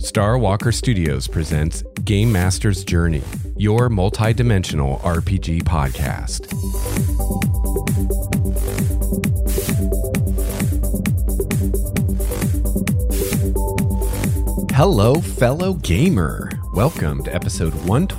Star Walker Studios presents Game Master's Journey, your multi-dimensional RPG podcast. Hello, fellow gamer. Welcome to episode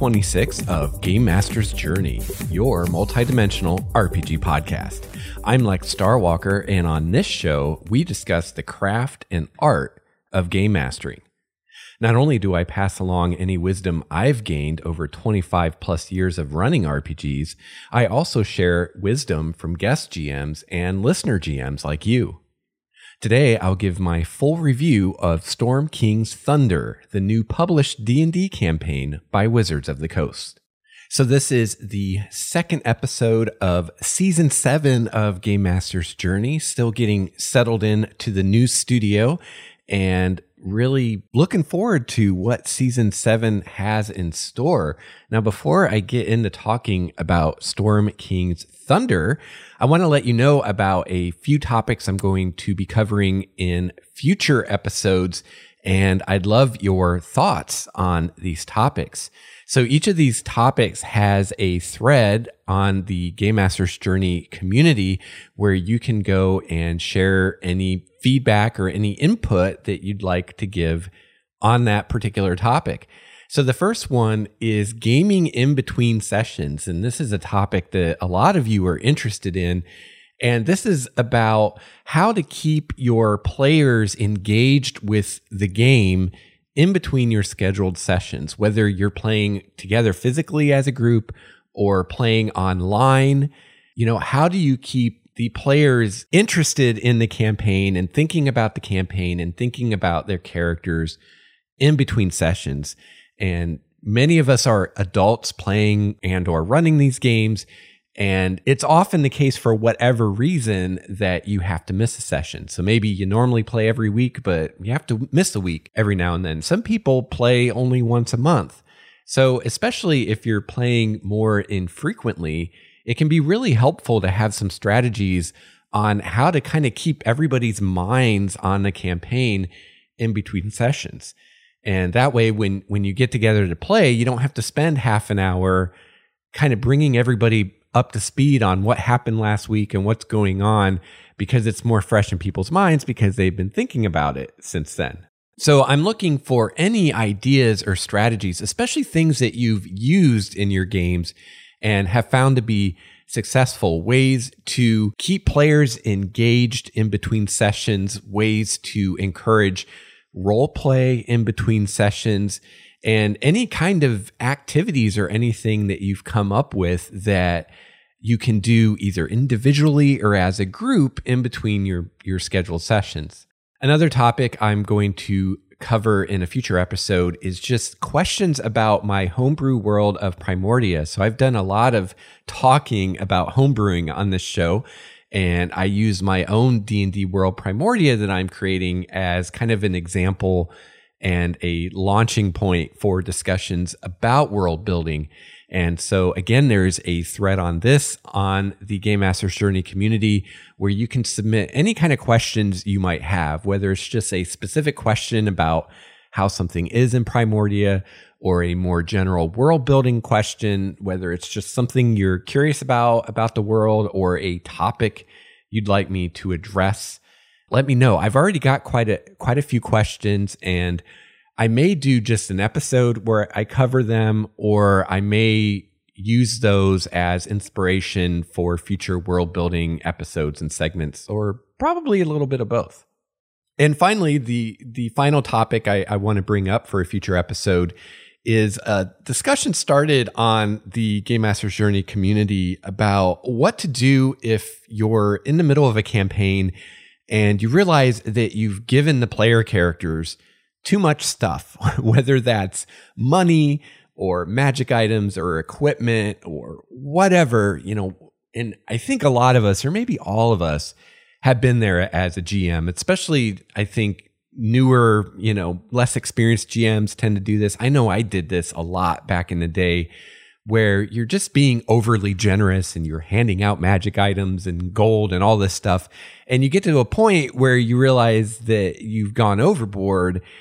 126 of Game Master's Journey, your multi-dimensional RPG podcast. I'm Lex Star Walker, and on this show, we discuss the craft and art of game mastering. Not only do I pass along any wisdom I've gained over 25 plus years of running RPGs, I also share wisdom from guest GMs and listener GMs like you. Today, I'll give my full review of Storm King's Thunder, the new published D&D campaign by Wizards of the Coast. So this is the second episode of Season 7 of Game Master's Journey, still getting settled in to the new studio and really looking forward to what Season 7 has in store. Now, before I get into talking about Storm King's Thunder, I want to let you know about a few topics I'm going to be covering in future episodes, and I'd love your thoughts on these topics. So each of these topics has a thread on the Game Master's Journey community where you can go and share any feedback or any input that you'd like to give on that particular topic. So the first one is gaming in between sessions. And this is a topic that a lot of you are interested in. And this is about how to keep your players engaged with the game in between your scheduled sessions, whether you're playing together physically as a group or playing online. You know, how do you keep the players interested in the campaign and thinking about the campaign and thinking about their characters in between sessions? And many of us are adults playing and or running these games, and it's often the case for whatever reason that you have to miss a session. So maybe you normally play every week, but you have to miss a week every now and then. Some people play only once a month. So especially if you're playing more infrequently, it can be really helpful to have some strategies on how to kind of keep everybody's minds on the campaign in between sessions. And that way, when you get together to play, you don't have to spend half an hour kind of bringing everybody up to speed on what happened last week and what's going on, because it's more fresh in people's minds because they've been thinking about it since then. So I'm looking for any ideas or strategies, especially things that you've used in your games and have found to be successful, ways to keep players engaged in between sessions, ways to encourage role play in between sessions, and any kind of activities or anything that you've come up with that you can do either individually or as a group in between your scheduled sessions. Another topic I'm going to cover in a future episode is just questions about my homebrew world of Primordia. So I've done a lot of talking about homebrewing on this show, and I use my own D&D world Primordia that I'm creating as kind of an example and a launching point for discussions about world building. And so again, there's a thread on this on the Game Master's Journey community where you can submit any kind of questions you might have, whether it's just a specific question about how something is in Primordia or a more general world building question, whether it's just something you're curious about the world or a topic you'd like me to address. Let me know. I've already got quite a few questions, and I may do just an episode where I cover them, or I may use those as inspiration for future world building episodes and segments, or probably a little bit of both. And finally, the final topic I want to bring up for a future episode is a discussion started on the Game Master's Journey community about what to do if you're in the middle of a campaign and you realize that you've given the player characters too much stuff, whether that's money or magic items or equipment or whatever, you know. And I think a lot of us, or maybe all of us, have been there as a GM, especially I think newer, you know, less experienced GMs tend to do this. I know I did this a lot back in the day, where you're just being overly generous and you're handing out magic items and gold and all this stuff. And you get to a point where you realize that you've gone overboard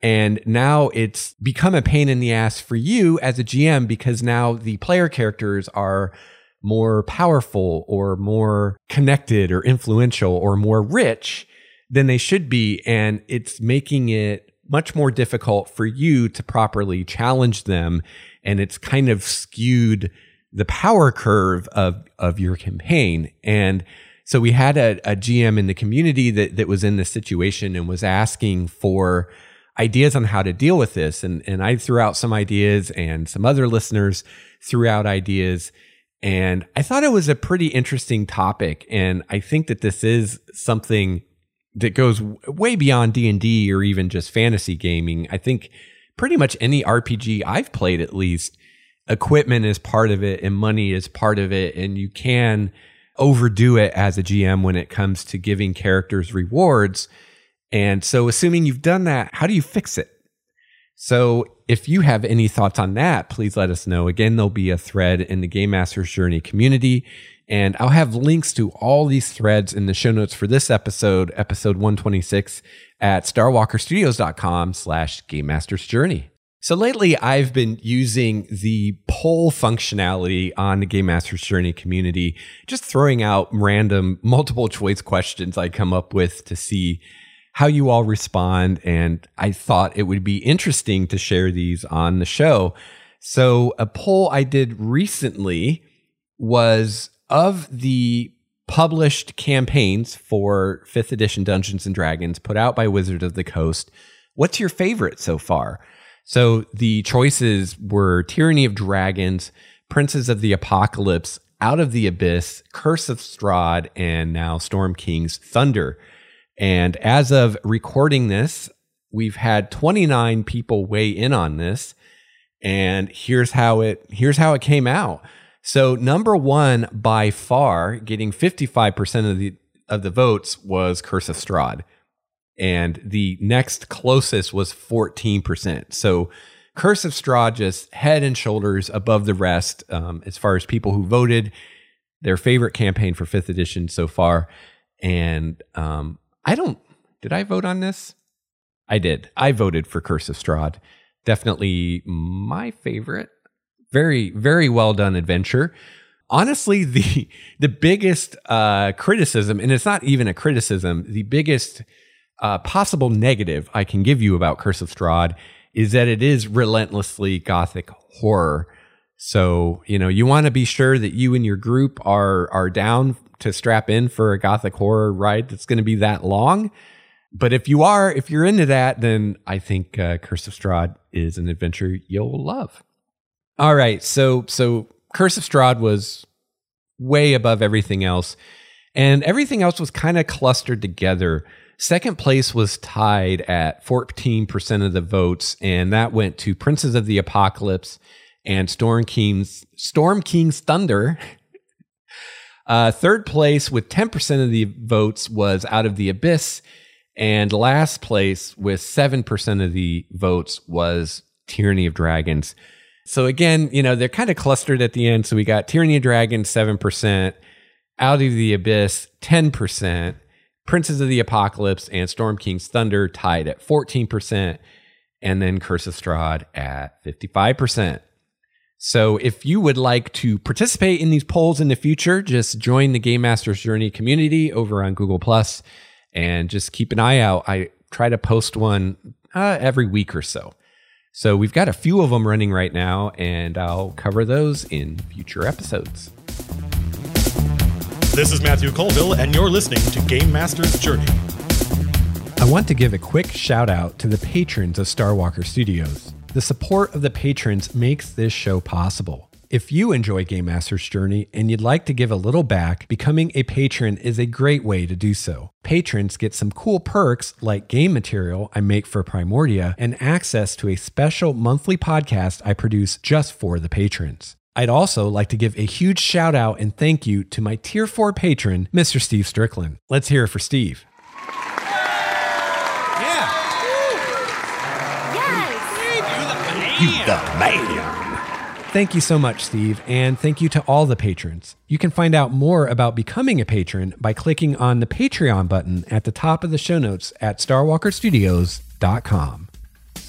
And now it's become a pain in the ass for you as a GM because now the player characters are more powerful or more connected or influential or more rich than they should be. And it's making it much more difficult for you to properly challenge them. And it's kind of skewed the power curve of your campaign. And so we had a GM in the community that was in this situation and was asking for ideas on how to deal with this. And I threw out some ideas and some other listeners threw out ideas. And I thought it was a pretty interesting topic. And I think that this is something that goes way beyond D&D or even just fantasy gaming. I think pretty much any RPG I've played, at least, equipment is part of it and money is part of it. And you can overdo it as a GM when it comes to giving characters rewards. And so assuming you've done that, how do you fix it? So if you have any thoughts on that, please let us know. Again, there'll be a thread in the Game Master's Journey community, and I'll have links to all these threads in the show notes for this episode 126 at starwalkerstudios.com/Game Master's Journey. So lately, I've been using the poll functionality on the Game Master's Journey community, just throwing out random multiple choice questions I come up with to see how you all respond. And I thought it would be interesting to share these on the show. So a poll I did recently was of the published campaigns for 5th edition Dungeons and Dragons put out by Wizards of the Coast, what's your favorite so far? So the choices were Tyranny of Dragons, Princes of the Apocalypse, Out of the Abyss, Curse of Strahd, and now Storm King's Thunder. And as of recording this, we've had 29 people weigh in on this. And here's how it came out. So number one by far, getting 55% of the votes, was Curse of Strahd. And the next closest was 14%. So Curse of Strahd just head and shoulders above the rest as far as people who voted their favorite campaign for 5th edition so far. And did I vote on this? I did. I voted for Curse of Strahd. Definitely my favorite. Very, very well done adventure. Honestly, the biggest criticism, and it's not even a criticism, the biggest possible negative I can give you about Curse of Strahd is that it is relentlessly gothic horror. So, you want to be sure that you and your group are down to strap in for a gothic horror ride that's going to be that long. But if you're into that, then I think Curse of Strahd is an adventure you'll love. All right, so Curse of Strahd was way above everything else, and everything else was kind of clustered together. Second place was tied at 14% of the votes, and that went to Princes of the Apocalypse and Storm King's Thunder. Third place with 10% of the votes was Out of the Abyss, and last place with 7% of the votes was Tyranny of Dragons. So again, they're kind of clustered at the end. So we got Tyranny of Dragons, 7%, Out of the Abyss, 10%, Princes of the Apocalypse and Storm King's Thunder tied at 14%, and then Curse of Strahd at 55%. So if you would like to participate in these polls in the future, just join the Game Master's Journey community over on Google+, and just keep an eye out. I try to post one every week or so. So we've got a few of them running right now, and I'll cover those in future episodes. This is Matthew Colville, and you're listening to Game Master's Journey. I want to give a quick shout out to the patrons of Starwalker Studios. The support of the patrons makes this show possible. If you enjoy Game Master's Journey and you'd like to give a little back, becoming a patron is a great way to do so. Patrons get some cool perks like game material I make for Primordia and access to a special monthly podcast I produce just for the patrons. I'd also like to give a huge shout out and thank you to my Tier 4 patron, Mr. Steve Strickland. Let's hear it for Steve. Yeah. Yes. You the man. Thank you so much, Steve, and thank you to all the patrons. You can find out more about becoming a patron by clicking on the Patreon button at the top of the show notes at starwalkerstudios.com.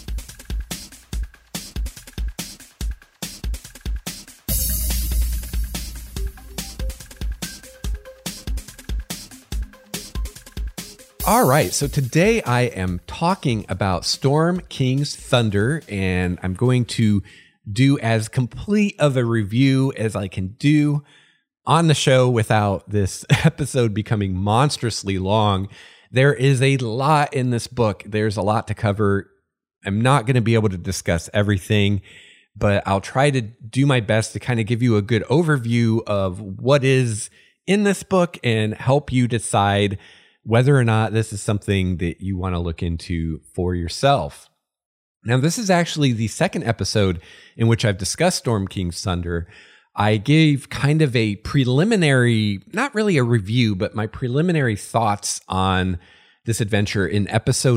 All right, so today I am talking about Storm King's Thunder, and I'm going to do as complete of a review as I can do on the show without this episode becoming monstrously long. There is a lot in this book. There's a lot to cover. I'm not going to be able to discuss everything, but I'll try to do my best to kind of give you a good overview of what is in this book and help you decide whether or not this is something that you want to look into for yourself. Now, this is actually the second episode in which I've discussed Storm King's Thunder. I gave kind of a preliminary, not really a review, but my preliminary thoughts on this adventure in episode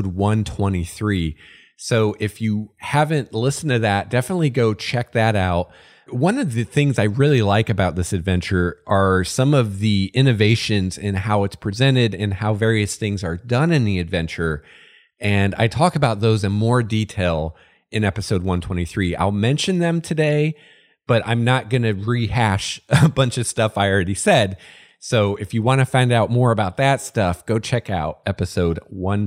123. So if you haven't listened to that, definitely go check that out. One of the things I really like about this adventure are some of the innovations in how it's presented and how various things are done in the adventure. And I talk about those in more detail in episode 123. I'll mention them today, but I'm not going to rehash a bunch of stuff I already said. So if you want to find out more about that stuff, go check out episode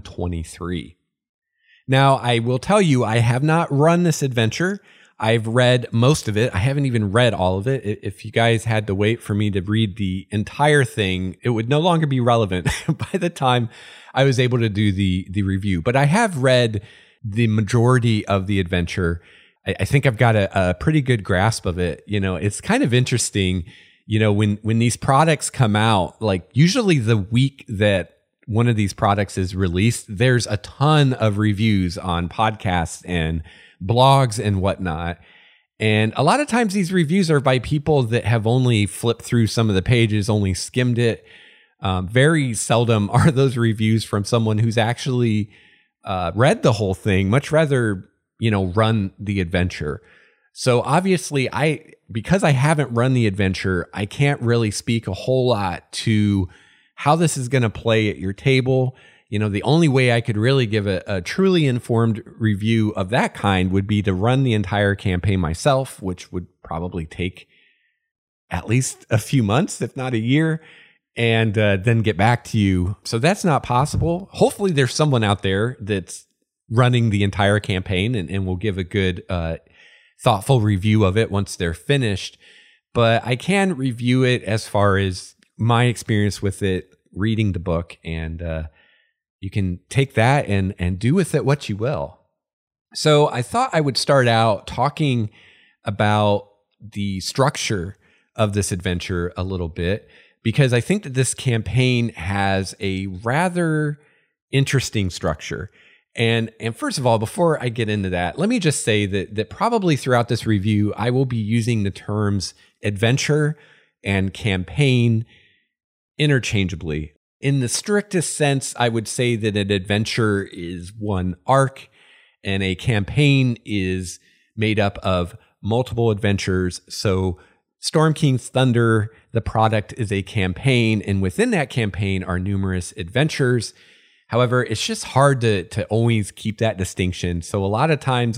123. Now, I will tell you, I have not run this adventure. I've read most of it. I haven't even read all of it. If you guys had to wait for me to read the entire thing, it would no longer be relevant by the time I was able to do the review. But I have read the majority of the adventure. I think I've got a pretty good grasp of it. You know, it's kind of interesting, you know, when these products come out, like usually the week that one of these products is released, there's a ton of reviews on podcasts and blogs and whatnot. And a lot of times these reviews are by people that have only flipped through some of the pages, only skimmed it. Very seldom are those reviews from someone who's actually read the whole thing, much rather, you know, run the adventure. So obviously because I haven't run the adventure, I can't really speak a whole lot to how this is going to play at your table. You know, the only way I could really give a truly informed review of that kind would be to run the entire campaign myself, which would probably take at least a few months, if not a year, and then get back to you. So that's not possible. Hopefully there's someone out there that's running the entire campaign and will give a good, thoughtful review of it once they're finished. But I can review it as far as my experience with it, reading the book, and you can take that and do with it what you will. So I thought I would start out talking about the structure of this adventure a little bit, because I think that this campaign has a rather interesting structure. And first of all, before I get into that, let me just say that probably throughout this review, I will be using the terms adventure and campaign interchangeably. In the strictest sense, I would say that an adventure is one arc and a campaign is made up of multiple adventures. So Storm King's Thunder, the product, is a campaign, and within that campaign are numerous adventures. However, it's just hard to always keep that distinction. So a lot of times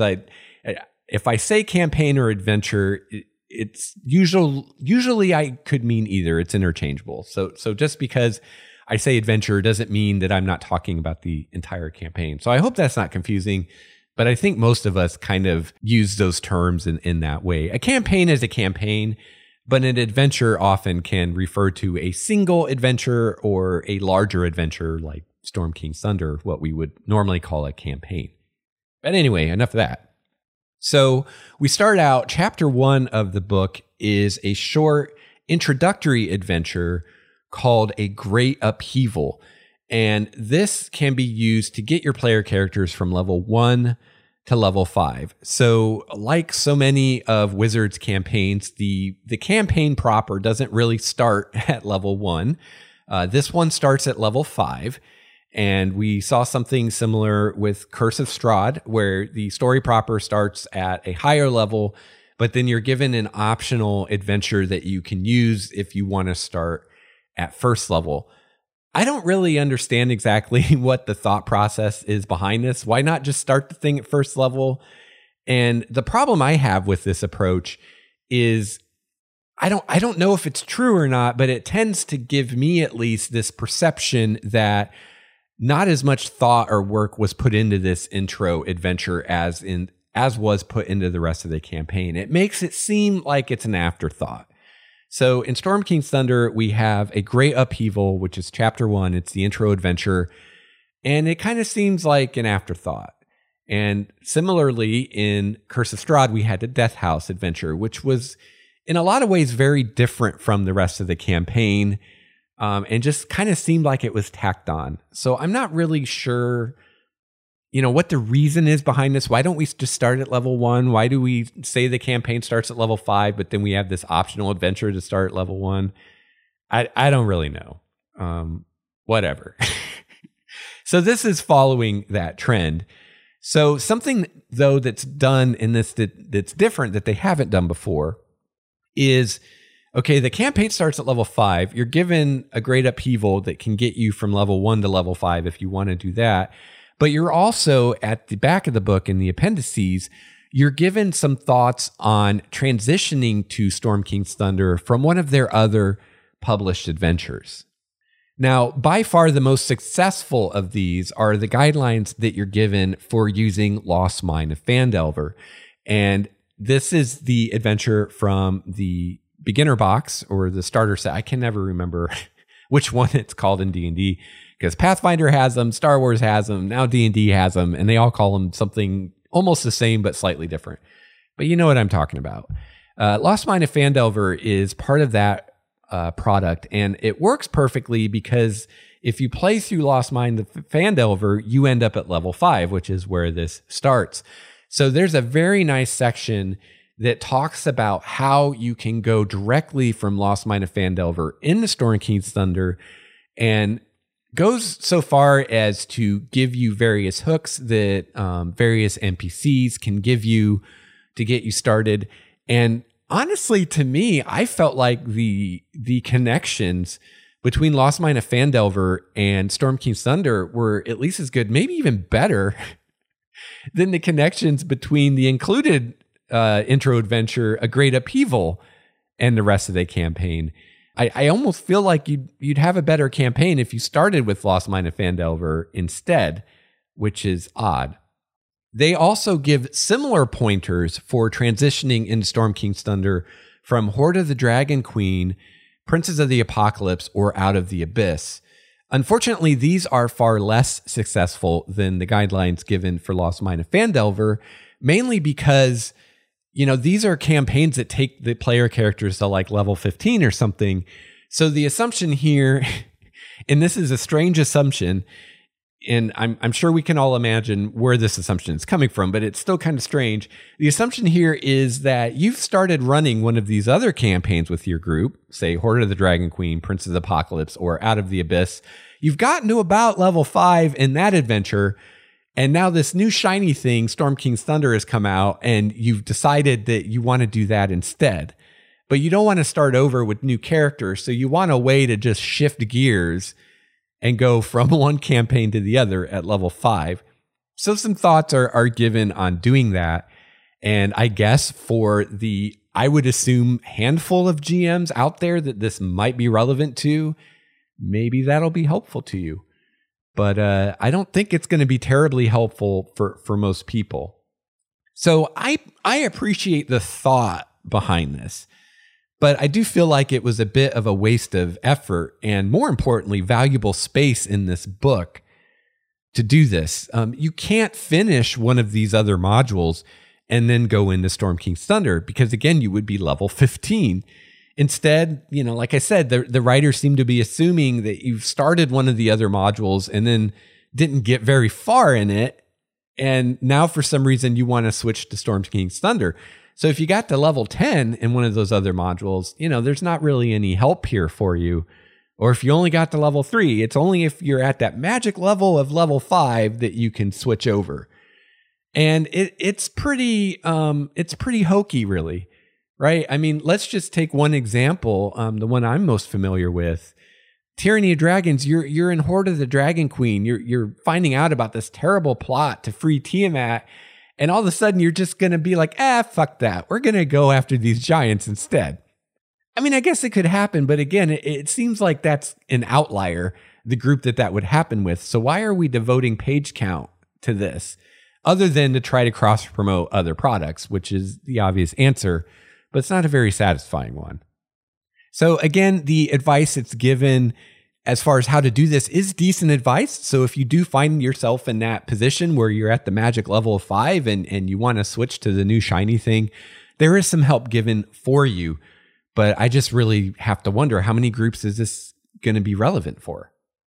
if I say campaign or adventure, it's usually I could mean either. It's interchangeable. So just because I say adventure doesn't mean that I'm not talking about the entire campaign. So I hope that's not confusing, but I think most of us kind of use those terms in that way. A campaign is a campaign, but an adventure often can refer to a single adventure or a larger adventure like Storm King's Thunder, what we would normally call a campaign. But anyway, enough of that. So we start out, chapter 1 of the book is a short introductory adventure called A Great Upheaval. And this can be used to get your player characters from level 1 to level 5. So like so many of Wizards campaigns, the campaign proper doesn't really start at level 1. This one starts at level 5. And we saw something similar with Curse of Strahd, where the story proper starts at a higher level, but then you're given an optional adventure that you can use if you want to start at first level. I don't really understand exactly what the thought process is behind this. Why not just start the thing at first level? And the problem I have with this approach is I don't know if it's true or not, but it tends to give me at least this perception that not as much thought or work was put into this intro adventure as was put into the rest of the campaign. It makes it seem like it's an afterthought. So in Storm King's Thunder, we have a great upheaval, which is chapter 1. It's the intro adventure, and it kind of seems like an afterthought. And similarly, in Curse of Strahd, we had the Death House adventure, which was in a lot of ways very different from the rest of the campaign, and just kind of seemed like it was tacked on. So I'm not really sure, what the reason is behind this. Why don't we just start at level 1? Why do we say the campaign starts at level 5, but then we have this optional adventure to start at level 1? I don't really know. Whatever. So this is following that trend. So something, though, that's done in this that's different that they haven't done before is, okay, the campaign starts at level 5. You're given a great upheaval that can get you from level 1 to level 5 if you want to do that. But you're also, at the back of the book in the appendices, you're given some thoughts on transitioning to Storm King's Thunder from one of their other published adventures. Now, by far the most successful of these are the guidelines that you're given for using Lost Mine of Phandelver. And this is the adventure from the beginner box or the starter set. I can never remember which one it's called in D&D, because Pathfinder has them, Star Wars has them, now D&D has them, and they all call them something almost the same but slightly different. But you know what I'm talking about. Lost Mine of Phandelver is part of that product, and it works perfectly because if you play through Lost Mine of Phandelver, you end up at level 5, which is where this starts. So there's a very nice section that talks about how you can go directly from Lost Mine of Phandelver into Storm King's Thunder, and goes so far as to give you various hooks that various NPCs can give you to get you started. And honestly, to me, I felt like the connections between Lost Mine of Phandelver and Storm King's Thunder were at least as good, maybe even better, than the connections between the included intro adventure, A Great Upheaval, and the rest of the campaign. I almost feel like you'd have a better campaign if you started with Lost Mine of Phandelver instead, which is odd. They also give similar pointers for transitioning into Storm King's Thunder from Horde of the Dragon Queen, Princes of the Apocalypse, or Out of the Abyss. Unfortunately, these are far less successful than the guidelines given for Lost Mine of Phandelver, mainly because, these are campaigns that take the player characters to like level 15 or something. So the assumption here, and this is a strange assumption, and I'm sure we can all imagine where this assumption is coming from, but it's still kind of strange. The assumption here is that you've started running one of these other campaigns with your group, say Horde of the Dragon Queen, Prince of the Apocalypse, or Out of the Abyss. You've gotten to about level 5 in that adventure, and now this new shiny thing, Storm King's Thunder, has come out, and you've decided that you want to do that instead. But you don't want to start over with new characters, so you want a way to just shift gears and go from one campaign to the other at level 5. So some thoughts are given on doing that. And I guess for the, I would assume, handful of GMs out there that this might be relevant to, maybe that'll be helpful to you. But I don't think it's going to be terribly helpful for most people. So I appreciate the thought behind this. But I do feel like it was a bit of a waste of effort and, more importantly, valuable space in this book to do this. You can't finish one of these other modules and then go into Storm King's Thunder because, again, you would be level 15. Instead, like I said, the writers seem to be assuming that you've started one of the other modules and then didn't get very far in it. And now, for some reason, you want to switch to Storm King's Thunder. So if you got to level 10 in one of those other modules, there's not really any help here for you. Or if you only got to level 3, it's only if you're at that magic level of level 5 that you can switch over. And it's pretty hokey, really, right? I mean, let's just take one example, the one I'm most familiar with. Tyranny of Dragons, you're in Horde of the Dragon Queen. You're finding out about this terrible plot to free Tiamat. And all of a sudden, you're just going to be like, fuck that. We're going to go after these giants instead. I mean, I guess it could happen, but again, it seems like that's an outlier, the group that would happen with. So why are we devoting page count to this other than to try to cross-promote other products, which is the obvious answer, but it's not a very satisfying one. So again, the advice it's given as far as how to do this is decent advice. So if you do find yourself in that position where you're at the magic level of 5 and you want to switch to the new shiny thing, there is some help given for you. But I just really have to wonder, how many groups is this going to be relevant for?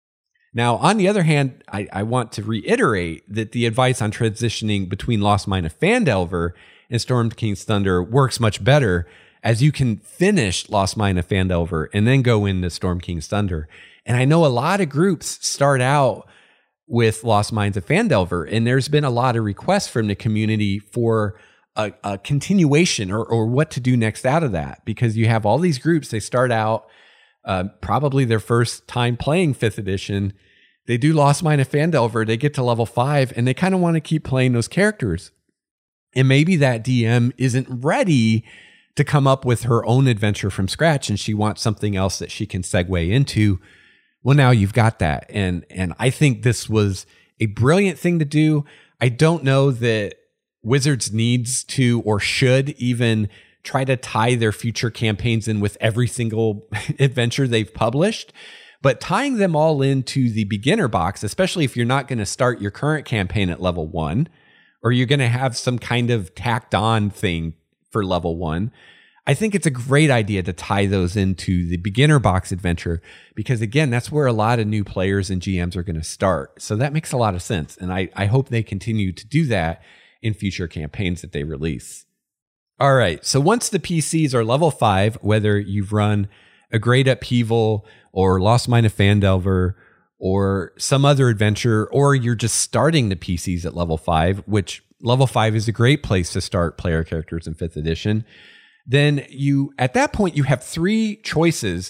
Now, on the other hand, I want to reiterate that the advice on transitioning between Lost Mine of Phandelver and Storm King's Thunder works much better, as you can finish Lost Mine of Phandelver and then go into Storm King's Thunder. And I know a lot of groups start out with Lost Mines of Phandelver, and there's been a lot of requests from the community for a continuation or what to do next out of that, because you have all these groups, they start out probably their first time playing 5th edition. They do Lost Mine of Phandelver, they get to level 5, and they kind of want to keep playing those characters. And maybe that DM isn't ready to come up with her own adventure from scratch, and she wants something else that she can segue into. Well, now you've got that. And I think this was a brilliant thing to do. I don't know that Wizards needs to or should even try to tie their future campaigns in with every single adventure they've published, but tying them all into the beginner box, especially if you're not going to start your current campaign at level 1, or you're going to have some kind of tacked on thing for level 1, I think it's a great idea to tie those into the beginner box adventure, because again, that's where a lot of new players and GMs are going to start. So that makes a lot of sense. And I hope they continue to do that in future campaigns that they release. All right, so once the PCs are level 5, whether you've run a Great Upheaval or Lost Mine of Phandelver or some other adventure, or you're just starting the PCs at level 5, which level 5 is a great place to start player characters in 5th edition, then at that point, you have 3 choices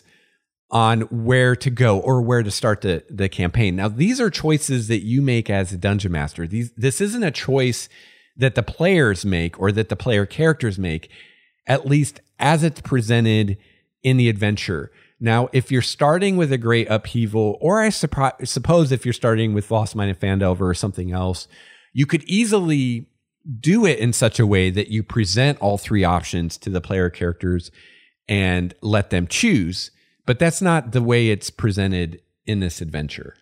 on where to go or where to start the campaign. Now, these are choices that you make as a dungeon master. This isn't a choice that the players make or that the player characters make, at least as it's presented in the adventure. Now, if you're starting with a Great Upheaval, or I suppose if you're starting with Lost Mine of Phandelver or something else, you could easily do it in such a way that you present all 3 options to the player characters and let them choose. But that's not the way it's presented in this adventure.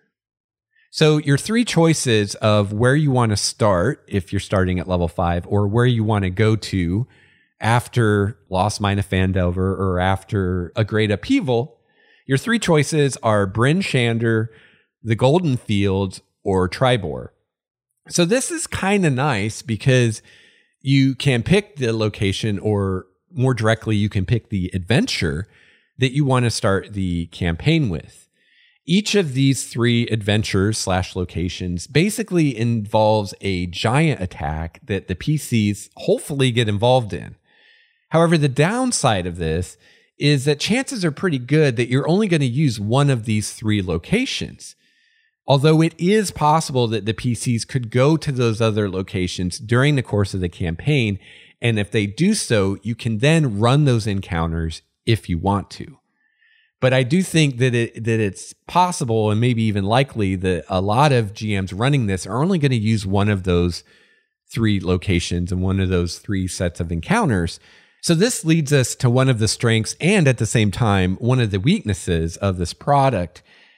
So your 3 choices of where you want to start, if you're starting at level 5, or where you want to go to after Lost Mine of Phandelver or after a Great Upheaval, your 3 choices are Bryn Shander, the Golden Fields, or Triboar. So this is kind of nice because you can pick the location, or more directly, you can pick the adventure that you want to start the campaign with. Each of these 3 adventures / locations basically involves a giant attack that the PCs hopefully get involved in. However, the downside of this is that chances are pretty good that you're only going to use one of these 3 locations. Although it is possible that the PCs could go to those other locations during the course of the campaign, and if they do so, you can then run those encounters if you want to. But I do think that it's possible, and maybe even likely, that a lot of GMs running this are only going to use one of those 3 locations and one of those 3 sets of encounters. So this leads us to one of the strengths, and at the same time, one of the weaknesses of this product.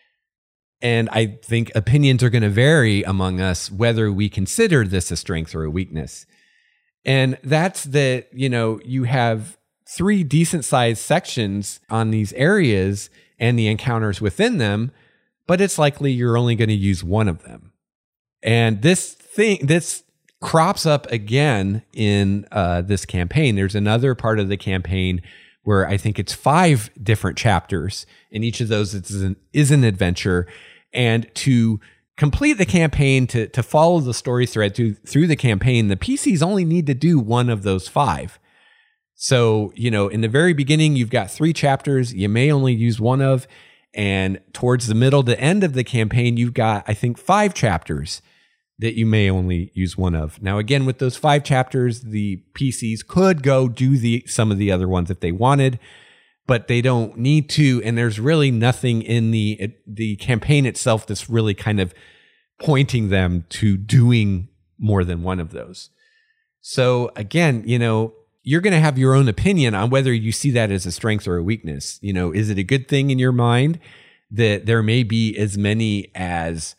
And I think opinions are going to vary among us whether we consider this a strength or a weakness. And that's that, you have 3 decent sized sections on these areas and the encounters within them, but it's likely you're only going to use one of them. And this crops up again in this campaign. There's another part of the campaign where I think it's 5 different chapters, and each of those is an adventure. And to complete the campaign, to follow the story thread through the campaign, the PCs only need to do one of those 5. So, in the very beginning, you've got 3 chapters you may only use one of, and towards the middle to end of the campaign, you've got, I think, 5 chapters that you may only use one of. Now, again, with those 5 chapters, the PCs could go do some of the other ones if they wanted, but they don't need to. And there's really nothing in the campaign itself that's really kind of pointing them to doing more than one of those. So again, you're going to have your own opinion on whether you see that as a strength or a weakness. Is it a good thing in your mind that there may be as many as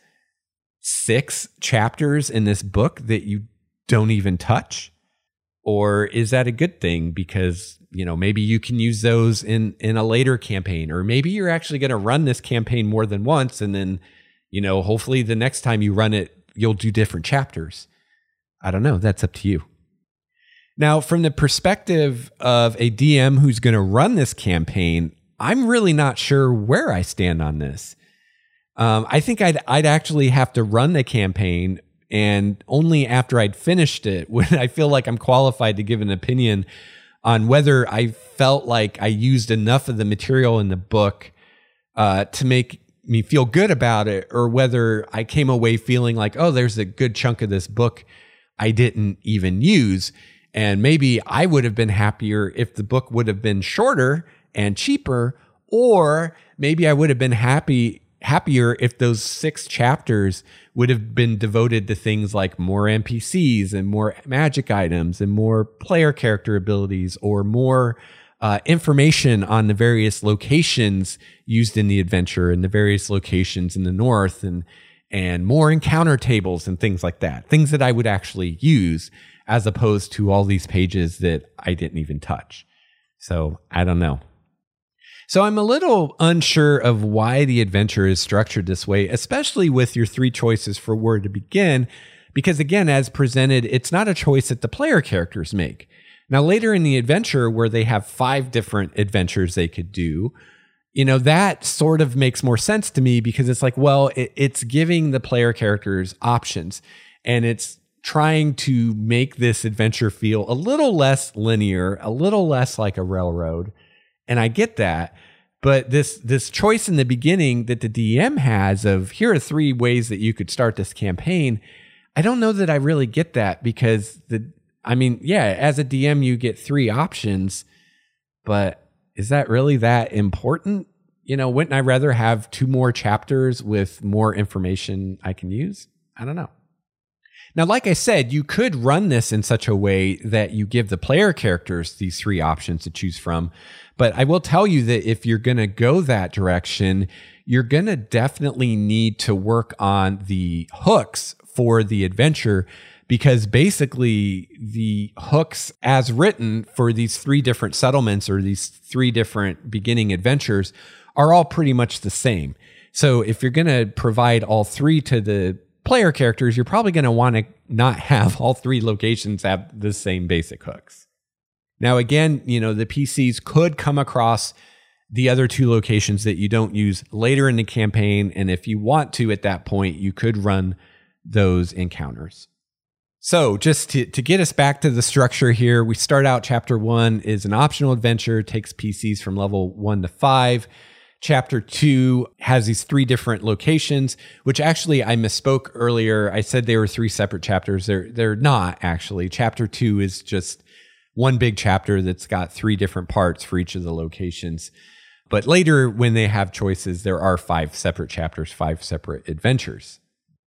6 chapters in this book that you don't even touch? Or is that a good thing because, maybe you can use those in a later campaign, or maybe you're actually going to run this campaign more than once. And then, hopefully the next time you run it, you'll do different chapters. I don't know. That's up to you. Now, from the perspective of a DM who's going to run this campaign, I'm really not sure where I stand on this. I think I'd actually have to run the campaign, and only after I'd finished it would I feel like I'm qualified to give an opinion on whether I felt like I used enough of the material in the book to make me feel good about it, or whether I came away feeling like, oh, there's a good chunk of this book I didn't even use. And maybe I would have been happier if the book would have been shorter and cheaper, or maybe I would have been happier if those 6 chapters would have been devoted to things like more NPCs and more magic items and more player character abilities, or more information on the various locations used in the adventure and the various locations in the north, and more encounter tables and things like that. Things that I would actually use, as opposed to all these pages that I didn't even touch. So I don't know. So I'm a little unsure of why the adventure is structured this way, especially with your 3 choices for where to begin, because again, as presented, it's not a choice that the player characters make. Now, later in the adventure, where they have 5 different adventures they could do, that sort of makes more sense to me, because it's like, well, it's giving the player characters options, and it's trying to make this adventure feel a little less linear, a little less like a railroad. And I get that. But this choice in the beginning that the DM has of, here are 3 ways that you could start this campaign, I don't know that I really get that, because as a DM, you get 3 options, but is that really that important? Wouldn't I rather have 2 more chapters with more information I can use? I don't know. Now, like I said, you could run this in such a way that you give the player characters these 3 options to choose from. But I will tell you that if you're going to go that direction, you're going to definitely need to work on the hooks for the adventure, because basically the hooks as written for these 3 different settlements, or these 3 different beginning adventures, are all pretty much the same. So if you're going to provide all 3 to the player characters, you're probably going to want to not have all 3 locations have the same basic hooks. Now, again, the PCs could come across the other 2 locations that you don't use later in the campaign. And if you want to, at that point, you could run those encounters. So just to get us back to the structure here, we start out chapter 1 is an optional adventure, takes PCs from level 1 to 5. Chapter 2 has these 3 different locations, which actually I misspoke earlier. I said they were 3 separate chapters. They're not actually. Chapter 2 is just one big chapter that's got 3 different parts for each of the locations. But later, when they have choices, there are 5 separate chapters, 5 separate adventures.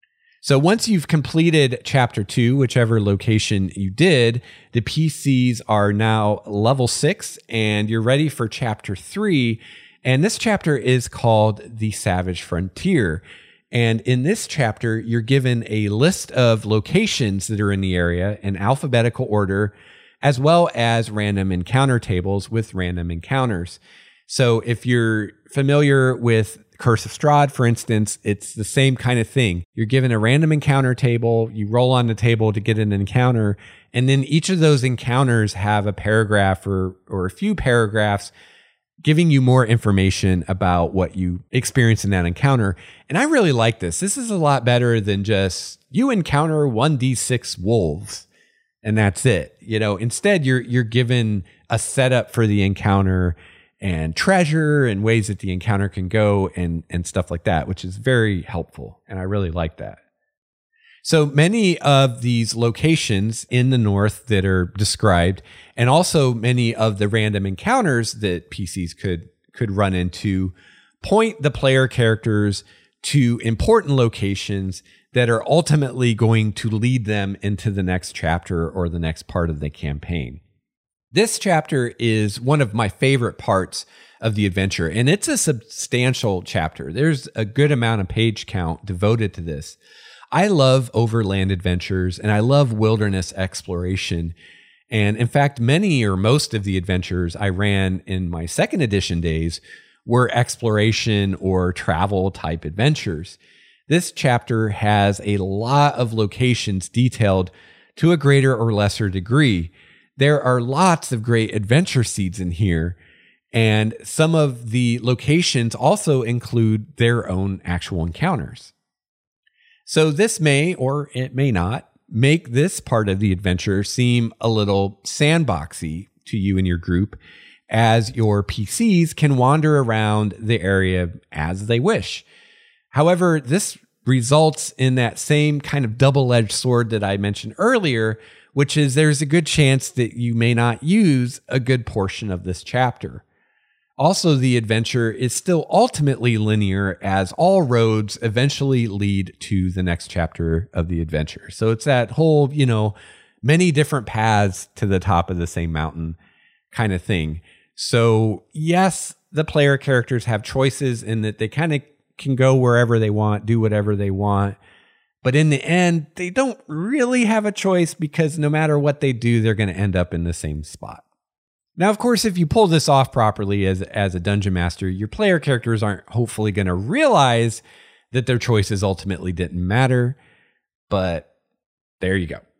So once you've completed chapter 2, whichever location you did, the PCs are now level 6, and you're ready for chapter 3. And this chapter is called The Savage Frontier. And in this chapter, you're given a list of locations that are in the area in alphabetical order, as well as random encounter tables with random encounters. So if you're familiar with Curse of Strahd, for instance, it's the same kind of thing. You're given a random encounter table, you roll on the table to get an encounter, and then each of those encounters have a paragraph or a few paragraphs giving you more information about what you experience in that encounter. And I really like this. This is a lot better than just you encounter 1d6 wolves and that's it. Instead you're given a setup for the encounter and treasure and ways that the encounter can go and stuff like that, which is very helpful. And I really like that. So many of these locations in the north that are described, and also many of the random encounters that PCs could run into, point the player characters to important locations that are ultimately going to lead them into the next chapter or the next part of the campaign. This chapter is one of my favorite parts of the adventure, and it's a substantial chapter. There's a good amount of page count devoted to this. I love overland adventures and I love wilderness exploration. And in fact, many or most of the adventures I ran in my second edition days were exploration or travel type adventures. This chapter has a lot of locations detailed to a greater or lesser degree. There are lots of great adventure seeds in here, and some of the locations also include their own actual encounters. So this may, or it may not, make this part of the adventure seem a little sandboxy to you and your group, as your PCs can wander around the area as they wish. However, this results in that same kind of double-edged sword that I mentioned earlier, which is there's a good chance that you may not use a good portion of this chapter. Also, the adventure is still ultimately linear, as all roads eventually lead to the next chapter of the adventure. So it's that whole, many different paths to the top of the same mountain kind of thing. So yes, the player characters have choices in that they kind of can go wherever they want, do whatever they want. But in the end, they don't really have a choice, because no matter what they do, they're going to end up in the same spot. Now, of course, if you pull this off properly as a dungeon master, your player characters aren't hopefully going to realize that their choices ultimately didn't matter. But there you go.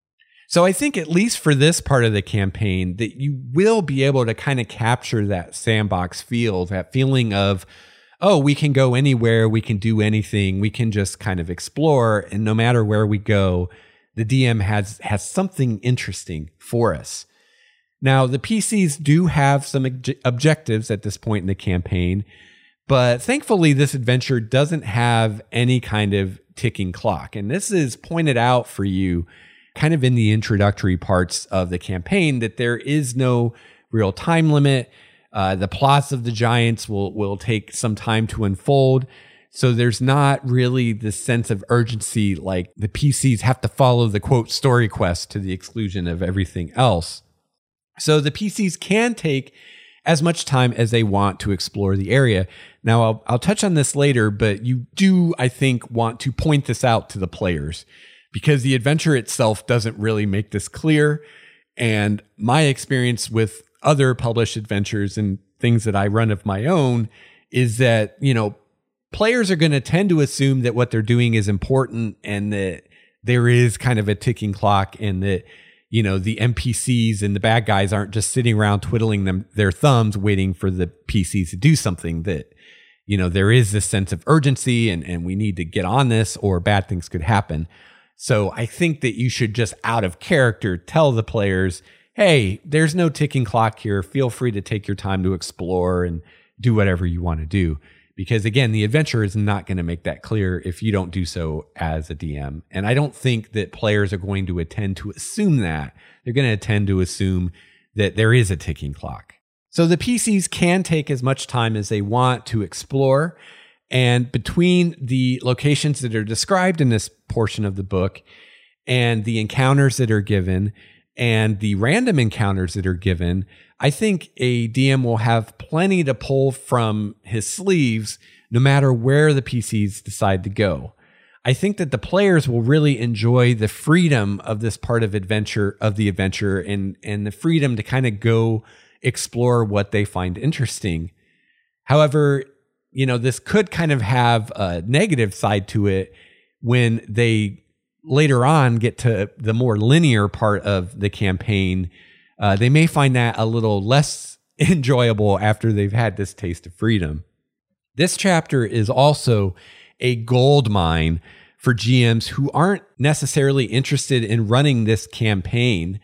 So I think, at least for this part of the campaign, that you will be able to kind of capture that sandbox feel, that feeling of, oh, we can go anywhere, we can do anything, we can just kind of explore, and no matter where we go, the DM has something interesting for us. Now, the PCs do have some objectives at this point in the campaign, but thankfully this adventure doesn't have any kind of ticking clock. And this is pointed out for you kind of in the introductory parts of the campaign, that there is no real time limit. The plots of the giants will take some time to unfold. So there's not really this sense of urgency, like the PCs have to follow the quote story quest to the exclusion of everything else. So the PCs can take as much time as they want to explore the area. Now, I'll touch on this later, but you do, I think, want to point this out to the players, because the adventure itself doesn't really make this clear. And my experience with other published adventures and things that I run of my own is that, players are going to tend to assume that what they're doing is important, and that there is kind of a ticking clock, and that the NPCs and the bad guys aren't just sitting around twiddling their thumbs waiting for the PCs to do something, that, there is this sense of urgency and we need to get on this or bad things could happen. So I think that you should just, out of character, tell the players, hey, there's no ticking clock here. Feel free to take your time to explore and do whatever you want to do. Because again, the adventure is not going to make that clear if you don't do so as a DM. And I don't think that players are going to tend to assume that. They're going to tend to assume that there is a ticking clock. So the PCs can take as much time as they want to explore. And between the locations that are described in this portion of the book and the encounters that are given and the random encounters that are given, I think a DM will have plenty to pull from his sleeves no matter where the PCs decide to go. I think that the players will really enjoy the freedom of this part of the adventure and the freedom to kind of go explore what they find interesting. However, this could kind of have a negative side to it when they later on get to the more linear part of the campaign. They may find that a little less enjoyable after they've had this taste of freedom. This chapter is also a gold mine for GMs who aren't necessarily interested in running this campaign,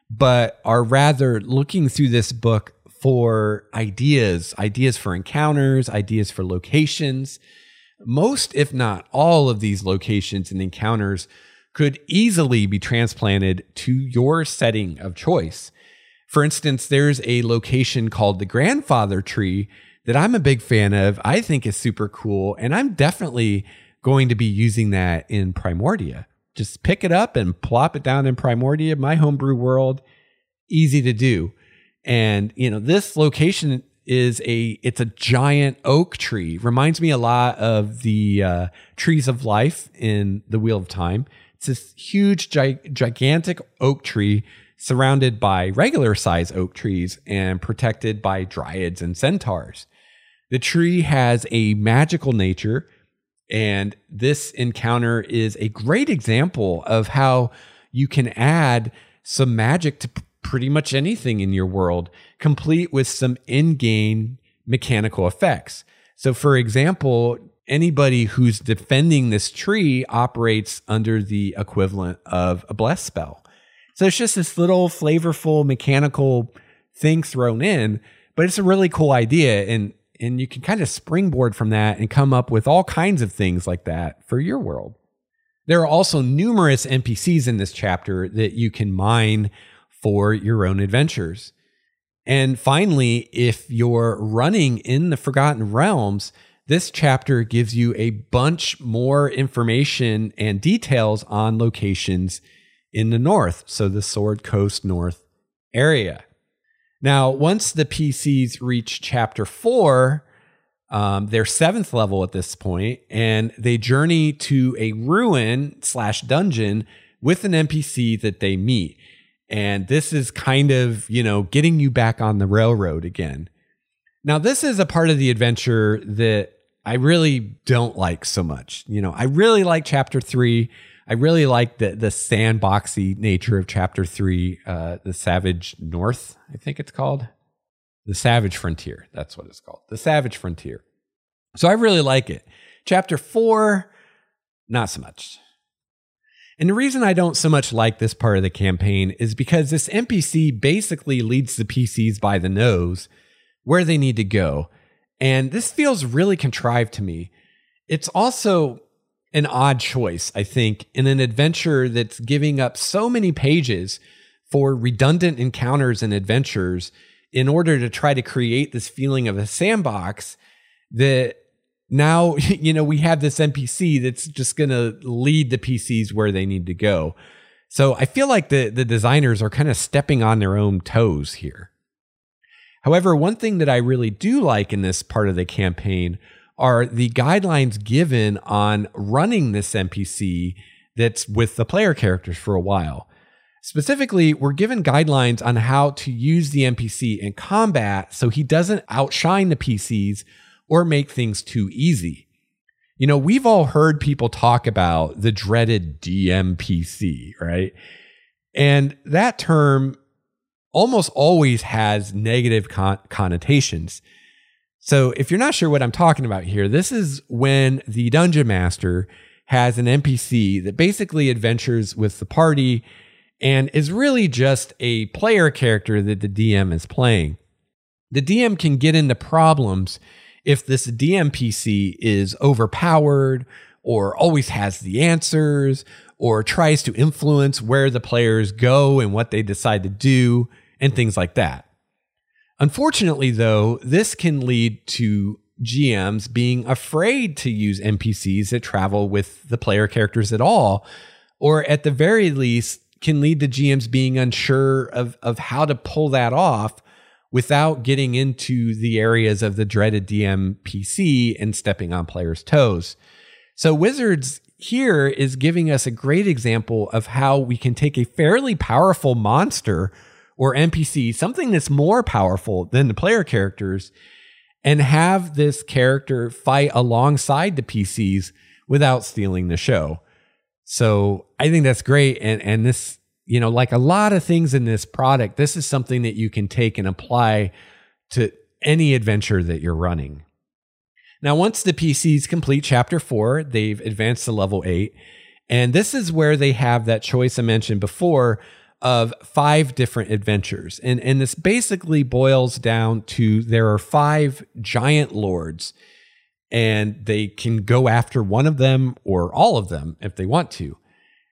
but are rather looking through this book for ideas for encounters, ideas for locations. Most, if not all, of these locations and encounters could easily be transplanted to your setting of choice. For instance, there's a location called the Grandfather Tree that I'm a big fan of. I think is super cool, and I'm definitely going to be using that in Primordia. Just pick it up and plop it down in Primordia, my homebrew world. Easy to do. And, this location it's a giant oak tree. Reminds me a lot of the Trees of Life in the Wheel of Time. It's this huge, gigantic oak tree surrounded by regular size oak trees and protected by dryads and centaurs. The tree has a magical nature, and this encounter is a great example of how you can add some magic to pretty much anything in your world, complete with some in-game mechanical effects. So, for example, anybody who's defending this tree operates under the equivalent of a bless spell. So it's just this little flavorful mechanical thing thrown in, but it's a really cool idea. And you can kind of springboard from that and come up with all kinds of things like that for your world. There are also numerous NPCs in this chapter that you can mine for your own adventures. And finally, if you're running in the Forgotten Realms, this chapter gives you a bunch more information and details on locations in the north, so the Sword Coast North area. Now, once the PCs reach chapter 4, they're 7th level at this point, and they journey to a ruin/dungeon with an NPC that they meet. And this is kind of, getting you back on the railroad again. Now, this is a part of the adventure that I really don't like so much. I really like chapter 3. I really like the sandboxy nature of chapter 3, the Savage North, I think it's called. The Savage Frontier, that's what it's called. The Savage Frontier. So I really like it. Chapter 4, not so much. And the reason I don't so much like this part of the campaign is because this NPC basically leads the PCs by the nose where they need to go. And this feels really contrived to me. It's also an odd choice, I think, in an adventure that's giving up so many pages for redundant encounters and adventures in order to try to create this feeling of a sandbox that now, we have this NPC that's just going to lead the PCs where they need to go. So I feel like the designers are kind of stepping on their own toes here. However, one thing that I really do like in this part of the campaign are the guidelines given on running this NPC that's with the player characters for a while. Specifically, we're given guidelines on how to use the NPC in combat so he doesn't outshine the PCs or make things too easy. We've all heard people talk about the dreaded DMPC, right? And that term almost always has negative connotations. So if you're not sure what I'm talking about here, this is when the Dungeon Master has an NPC that basically adventures with the party and is really just a player character that the DM is playing. The DM can get into problems if this DMPC is overpowered or always has the answers or tries to influence where the players go and what they decide to do and things like that. Unfortunately, though, this can lead to GMs being afraid to use NPCs that travel with the player characters at all, or at the very least can lead to GMs being unsure of how to pull that off without getting into the areas of the dreaded DMPC and stepping on players' toes. So Wizards here is giving us a great example of how we can take a fairly powerful monster or NPC, something that's more powerful than the player characters, and have this character fight alongside the PCs without stealing the show. So I think that's great. And this, like a lot of things in this product, this is something that you can take and apply to any adventure that you're running. Now, once the PCs complete chapter 4, they've advanced to level 8. And this is where they have that choice I mentioned before of 5 different adventures. And this basically boils down to there are 5 giant lords, and they can go after one of them or all of them if they want to.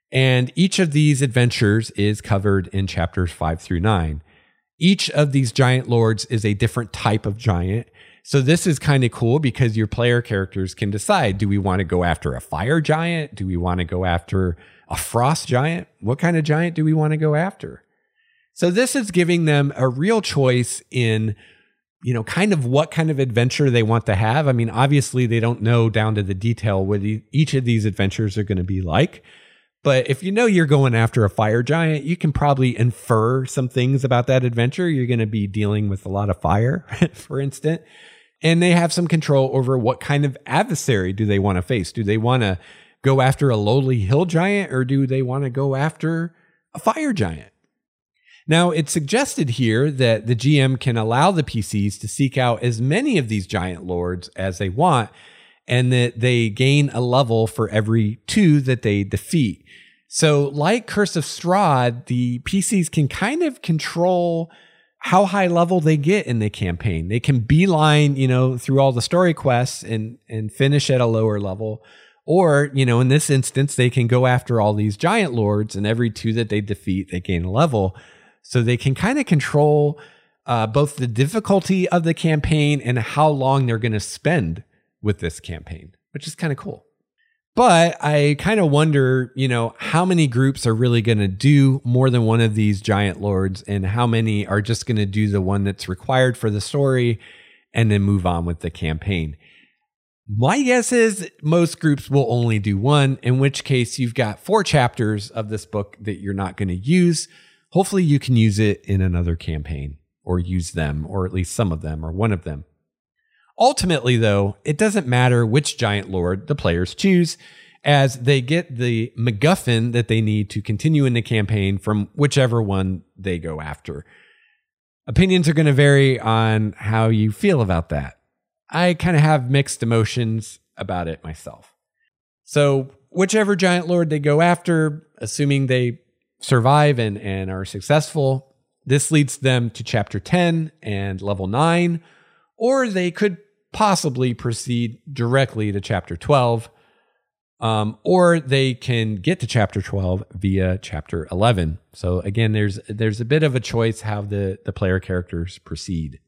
And each of these adventures is covered in chapters 5 through 9. Each of these giant lords is a different type of giant. So this is kind of cool because your player characters can decide, do we want to go after a fire giant? Do we want to go after a frost giant? What kind of giant do we want to go after? So this is giving them a real choice in, kind of what kind of adventure they want to have. I mean, obviously they don't know down to the detail what each of these adventures are going to be like. But if you're going after a fire giant, you can probably infer some things about that adventure. You're going to be dealing with a lot of fire, for instance. And they have some control over what kind of adversary do they want to face. Do they want to go after a lowly hill giant, or do they want to go after a fire giant? Now, it's suggested here that the GM can allow the PCs to seek out as many of these giant lords as they want, and that they gain a level for every 2 that they defeat. So like Curse of Strahd, the PCs can kind of control how high level they get in the campaign. They can beeline, through all the story quests and finish at a lower level. Or, in this instance, they can go after all these giant lords, and every 2 that they defeat, they gain a level. So they can kind of control both the difficulty of the campaign and how long they're going to spend with this campaign, which is kind of cool. But I kind of wonder, how many groups are really going to do more than one of these giant lords, and how many are just going to do the one that's required for the story and then move on with the campaign. My guess is most groups will only do one, in which case you've got 4 chapters of this book that you're not going to use. Hopefully you can use it in another campaign, or use them, or at least some of them, or one of them. Ultimately, though, it doesn't matter which giant lord the players choose, as they get the MacGuffin that they need to continue in the campaign from whichever one they go after. Opinions are going to vary on how you feel about that. I kind of have mixed emotions about it myself. So whichever giant lord they go after, assuming they survive and are successful, this leads them to chapter 10 and level 9, or they could possibly proceed directly to chapter 12, or they can get to chapter 12 via chapter 11. So again, there's a bit of a choice how the player characters proceed.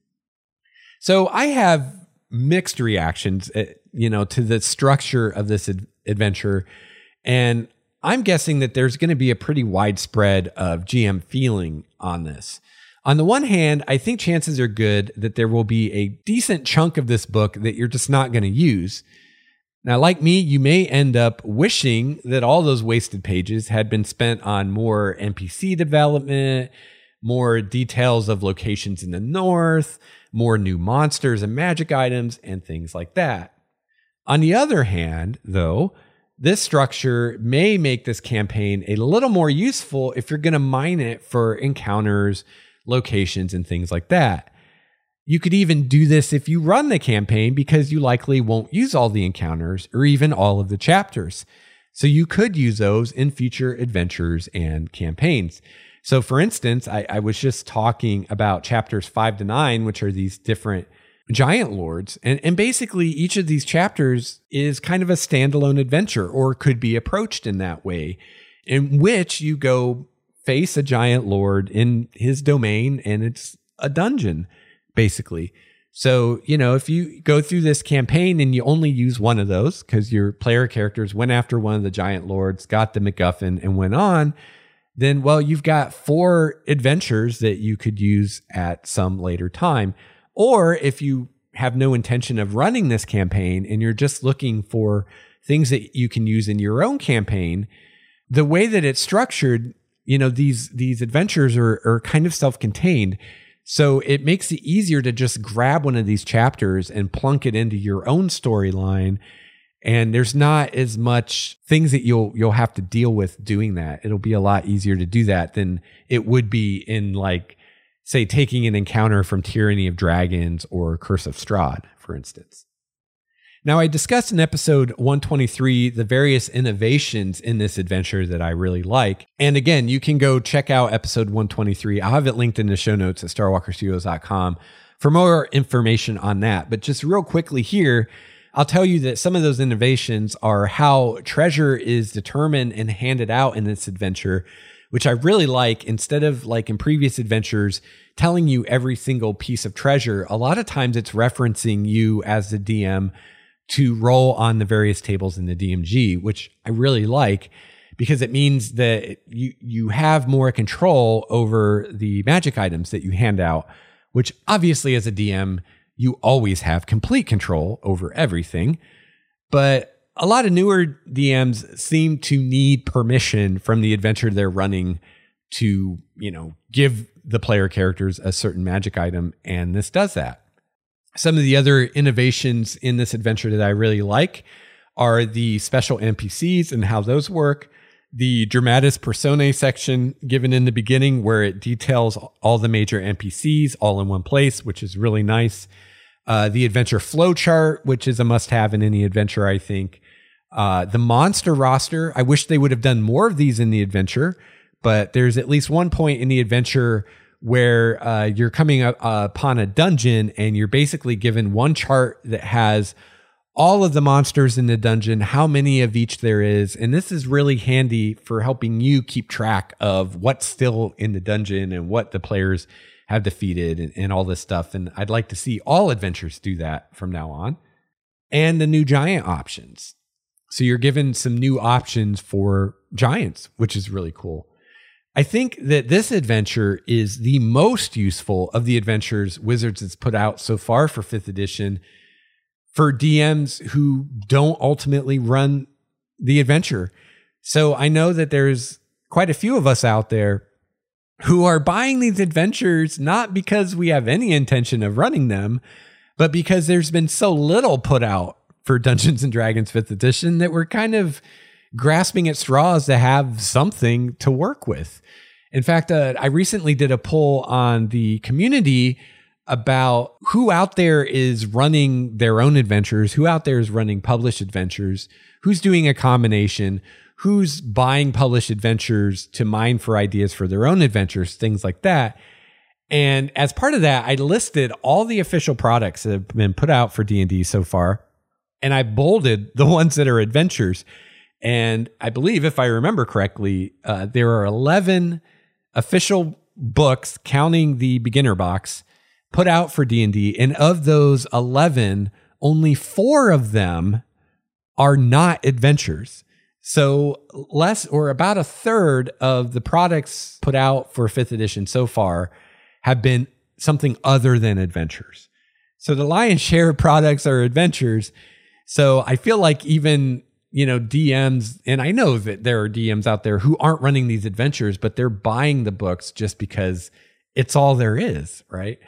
So I have mixed reactions, to the structure of this adventure, and I'm guessing that there's going to be a pretty widespread of GM feeling on this. On the one hand, I think chances are good that there will be a decent chunk of this book that you're just not going to use. Now, like me, you may end up wishing that all those wasted pages had been spent on more NPC development, more details of locations in the north, more new monsters and magic items, and things like that. On the other hand, though, this structure may make this campaign a little more useful if you're going to mine it for encounters, locations, and things like that. You could even do this if you run the campaign, because you likely won't use all the encounters or even all of the chapters. So you could use those in future adventures and campaigns. So for instance, I was just talking about chapters 5 to 9, which are these different giant lords. And basically each of these chapters is kind of a standalone adventure, or could be approached in that way, in which you go face a giant lord in his domain, and it's a dungeon, basically. So, if you go through this campaign and you only use one of those because your player characters went after one of the giant lords, got the MacGuffin, and went on, then, well, you've got 4 adventures that you could use at some later time. Or if you have no intention of running this campaign and you're just looking for things that you can use in your own campaign, the way that it's structured, these adventures are kind of self-contained. So it makes it easier to just grab one of these chapters and plunk it into your own storyline. And there's not as much things that you'll have to deal with doing that. It'll be a lot easier to do that than it would be in, like, say, taking an encounter from Tyranny of Dragons or Curse of Strahd, for instance. Now, I discussed in episode 123 the various innovations in this adventure that I really like. And again, you can go check out episode 123. I'll have it linked in the show notes at starwalkerstudios.com for more information on that. But just real quickly here, I'll tell you that some of those innovations are how treasure is determined and handed out in this adventure, which I really like. Instead of like in previous adventures, telling you every single piece of treasure, a lot of times it's referencing you as the DM to roll on the various tables in the DMG, which I really like because it means that you have more control over the magic items that you hand out, which obviously as a DM, you always have complete control over everything. But a lot of newer DMs seem to need permission from the adventure they're running to, give the player characters a certain magic item, and this does that. Some of the other innovations in this adventure that I really like are the special NPCs and how those work. The Dramatis Personae section given in the beginning where it details all the major NPCs all in one place, which is really nice. The adventure flow chart, which is a must-have in any adventure, I think. The monster roster, I wish they would have done more of these in the adventure, but there's at least one point in the adventure where you're coming upon a dungeon and you're basically given one chart that has all of the monsters in the dungeon, how many of each there is. And this is really handy for helping you keep track of what's still in the dungeon and what the players have defeated and all this stuff. And I'd like to see all adventures do that from now on. And the new giant options. So you're given some new options for giants, which is really cool. I think that this adventure is the most useful of the adventures Wizards has put out so far for 5th edition for DMs who don't ultimately run the adventure. So I know that there's quite a few of us out there who are buying these adventures not because we have any intention of running them, but because there's been so little put out for Dungeons and Dragons 5th edition that we're kind of grasping at straws to have something to work with. In fact, I recently did a poll on the community about who out there is running their own adventures, who out there is running published adventures, who's doing a combination, who's buying published adventures to mine for ideas for their own adventures, things like that. And as part of that, I listed all the official products that have been put out for D&D so far, and I bolded the ones that are adventures. And I believe, if I remember correctly, there are 11 official books, counting the beginner box, put out for D&D. And of those 11, only 4 of them are not adventures. So less or about a third of the products put out for 5th edition so far have been something other than adventures. So the lion's share of products are adventures. So I feel like even, DMs, and I know that there are DMs out there who aren't running these adventures, but they're buying the books just because it's all there is, right?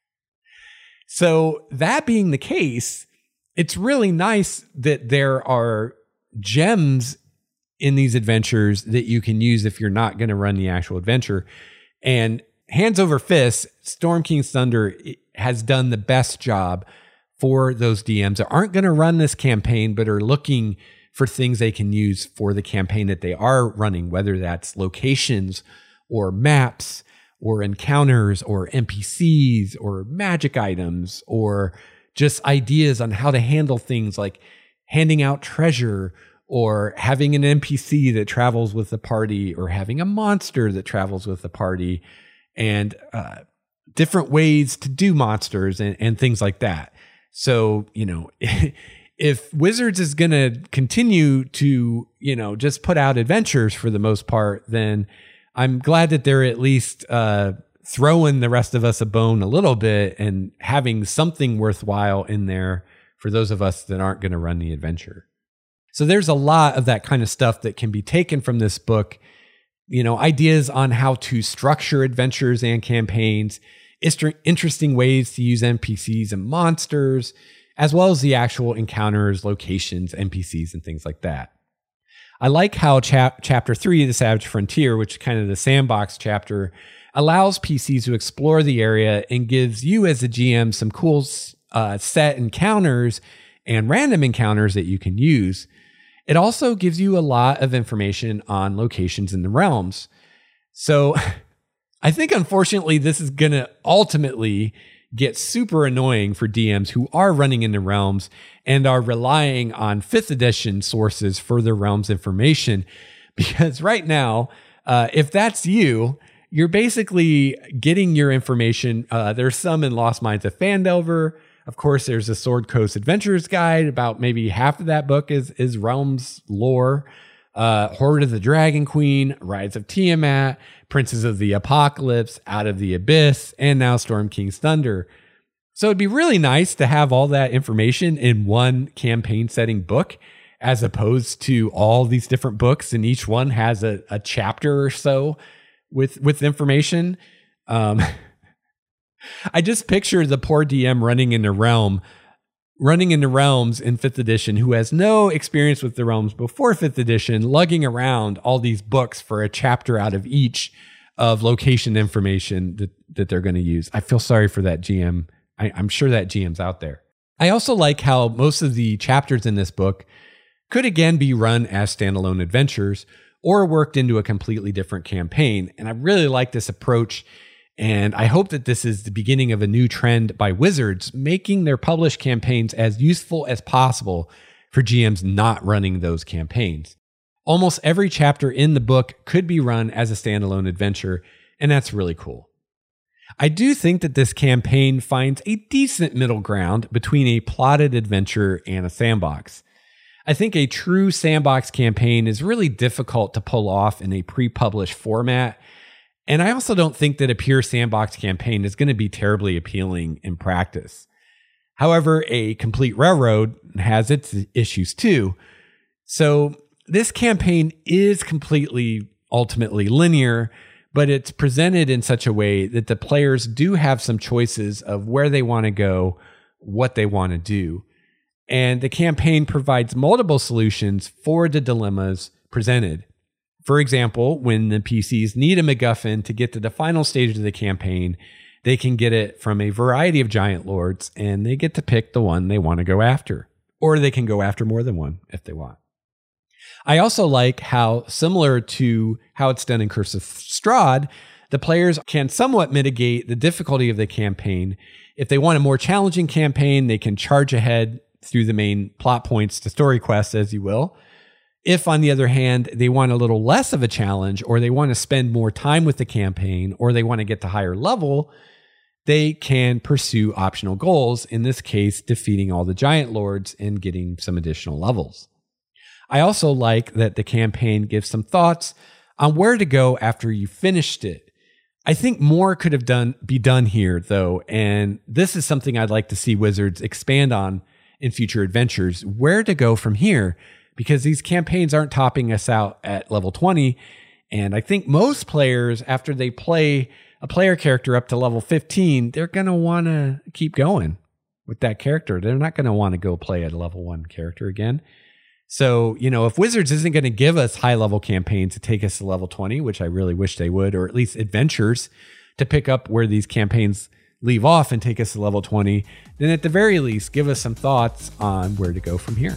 So that being the case, it's really nice that there are gems in these adventures that you can use if you're not going to run the actual adventure. And hands over fists, Storm King's Thunder has done the best job for those DMs that aren't going to run this campaign, but are looking for things they can use for the campaign that they are running, whether that's locations or maps or encounters or NPCs or magic items or just ideas on how to handle things like handing out treasure or having an NPC that travels with the party or having a monster that travels with the party and different ways to do monsters and things like that. So, if Wizards is going to continue to, just put out adventures for the most part, then I'm glad that they're at least throwing the rest of us a bone a little bit and having something worthwhile in there for those of us that aren't going to run the adventure. So there's a lot of that kind of stuff that can be taken from this book, ideas on how to structure adventures and campaigns, interesting ways to use NPCs and monsters, as well as the actual encounters, locations, NPCs, and things like that. I like how chapter 3 of the Savage Frontier, which is kind of the sandbox chapter, allows PCs to explore the area and gives you as a GM some cool set encounters and random encounters that you can use. It also gives you a lot of information on locations in the realms. So I think, unfortunately, this is going to ultimately get super annoying for DMs who are running into realms and are relying on 5th edition sources for their realms information. Because right now, if that's you, you're basically getting your information. There's some in Lost Mines of Phandelver. Of course, there's a Sword Coast Adventurer's Guide. About maybe half of that book is realms lore. Hoard of the Dragon Queen, Rise of Tiamat, Princes of the Apocalypse, Out of the Abyss, and now Storm King's Thunder. So it'd be really nice to have all that information in one campaign setting book, as opposed to all these different books, and each one has a chapter or so with information. I just picture the poor DM running into realms in 5th edition who has no experience with the realms before 5th edition, lugging around all these books for a chapter out of each of location information that they're going to use. I feel sorry for that GM. I'm sure that GM's out there. I also like how most of the chapters in this book could again be run as standalone adventures or worked into a completely different campaign. And I really like this approach. And I hope that this is the beginning of a new trend by Wizards, making their published campaigns as useful as possible for GMs not running those campaigns. Almost every chapter in the book could be run as a standalone adventure, and that's really cool. I do think that this campaign finds a decent middle ground between a plotted adventure and a sandbox. I think a true sandbox campaign is really difficult to pull off in a pre-published format. And I also don't think that a pure sandbox campaign is going to be terribly appealing in practice. However, a complete railroad has its issues too. So this campaign is completely, ultimately linear, but it's presented in such a way that the players do have some choices of where they want to go, what they want to do. And the campaign provides multiple solutions for the dilemmas presented. For example, when the PCs need a MacGuffin to get to the final stage of the campaign, they can get it from a variety of giant lords, and they get to pick the one they want to go after. Or they can go after more than one if they want. I also like how, similar to how it's done in Curse of Strahd, the players can somewhat mitigate the difficulty of the campaign. If they want a more challenging campaign, they can charge ahead through the main plot points to story quests, as you will. If, on the other hand, they want a little less of a challenge, or they want to spend more time with the campaign, or they want to get to higher level, they can pursue optional goals, in this case, defeating all the giant lords and getting some additional levels. I also like that the campaign gives some thoughts on where to go after you finished it. I think more could have be done here, though, and this is something I'd like to see Wizards expand on in future adventures, where to go from here. Because these campaigns aren't topping us out at level 20. And I think most players, after they play a player character up to level 15, they're going to want to keep going with that character. They're not going to want to go play a level 1 character again. So, if Wizards isn't going to give us high level campaigns to take us to level 20, which I really wish they would, or at least adventures to pick up where these campaigns leave off and take us to level 20, then at the very least, give us some thoughts on where to go from here.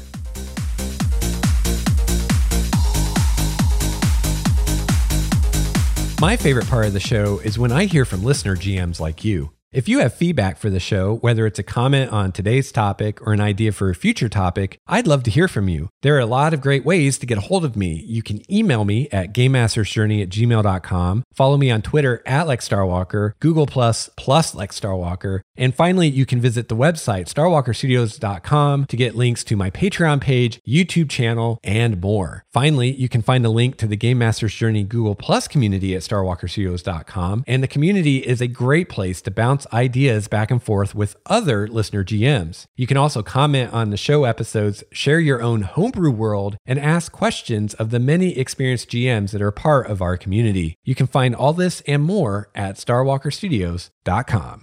My favorite part of the show is when I hear from listener GMs like you. If you have feedback for the show, whether it's a comment on today's topic or an idea for a future topic, I'd love to hear from you. There are a lot of great ways to get a hold of me. You can email me at gamemastersjourney@gmail.com, follow me on Twitter @LexStarWalker, Google plus LexStarWalker, and finally, you can visit the website starwalkerstudios.com to get links to my Patreon page, YouTube channel, and more. Finally, you can find a link to the Game Master's Journey Google Plus community at starwalkerstudios.com, and the community is a great place to bounce ideas back and forth with other listener GMs. You can also comment on the show episodes, share your own homebrew world, and ask questions of the many experienced GMs that are part of our community. You can find all this and more at starwalkerstudios.com.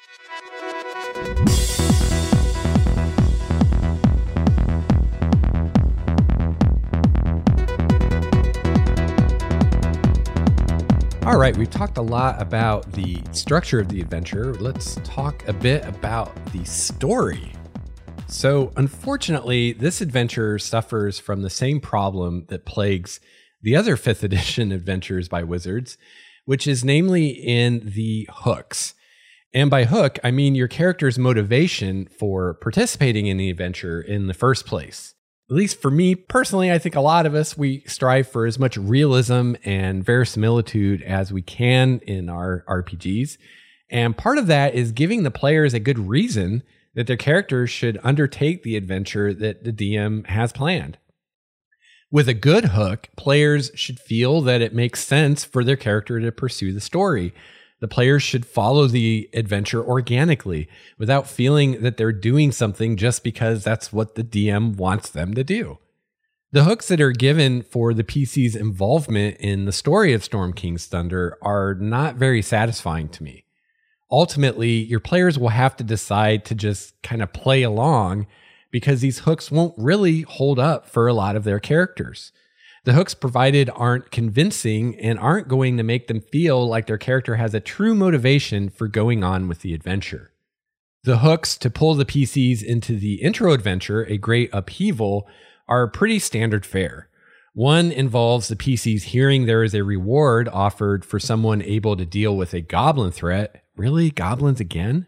All right, we've talked a lot about the structure of the adventure. Let's talk a bit about the story. So, unfortunately, this adventure suffers from the same problem that plagues the other 5th edition adventures by Wizards, which is namely in the hooks. And by hook, I mean your character's motivation for participating in the adventure in the first place. At least for me personally, I think a lot of us, we strive for as much realism and verisimilitude as we can in our RPGs. And part of that is giving the players a good reason that their characters should undertake the adventure that the DM has planned. With a good hook, players should feel that it makes sense for their character to pursue the story. The players should follow the adventure organically without feeling that they're doing something just because that's what the DM wants them to do. The hooks that are given for the PC's involvement in the story of Storm King's Thunder are not very satisfying to me. Ultimately, your players will have to decide to just kind of play along because these hooks won't really hold up for a lot of their characters. The hooks provided aren't convincing and aren't going to make them feel like their character has a true motivation for going on with the adventure. The hooks to pull the PCs into the intro adventure, A Great Upheaval, are pretty standard fare. One involves the PCs hearing there is a reward offered for someone able to deal with a goblin threat. Really? Goblins again?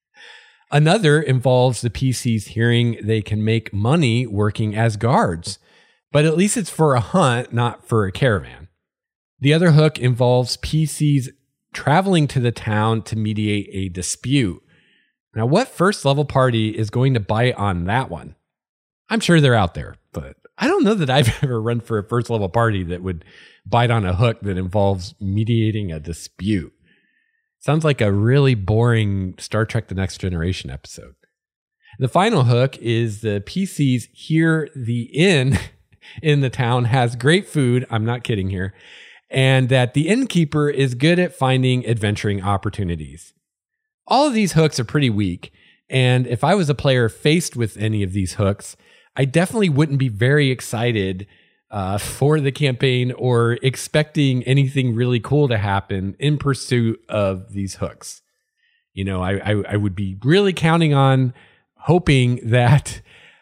Another involves the PCs hearing they can make money working as guards. But at least it's for a hunt, not for a caravan. The other hook involves PCs traveling to the town to mediate a dispute. Now, what first level party is going to bite on that one? I'm sure they're out there, but I don't know that I've ever run for a first level party that would bite on a hook that involves mediating a dispute. Sounds like a really boring Star Trek The Next Generation episode. The final hook is the PCs hear the inn in the town has great food, I'm not kidding here, and that the innkeeper is good at finding adventuring opportunities. All of these hooks are pretty weak, and if I was a player faced with any of these hooks, I definitely wouldn't be very excited for the campaign or expecting anything really cool to happen in pursuit of these hooks. You know, I would be really counting on hoping that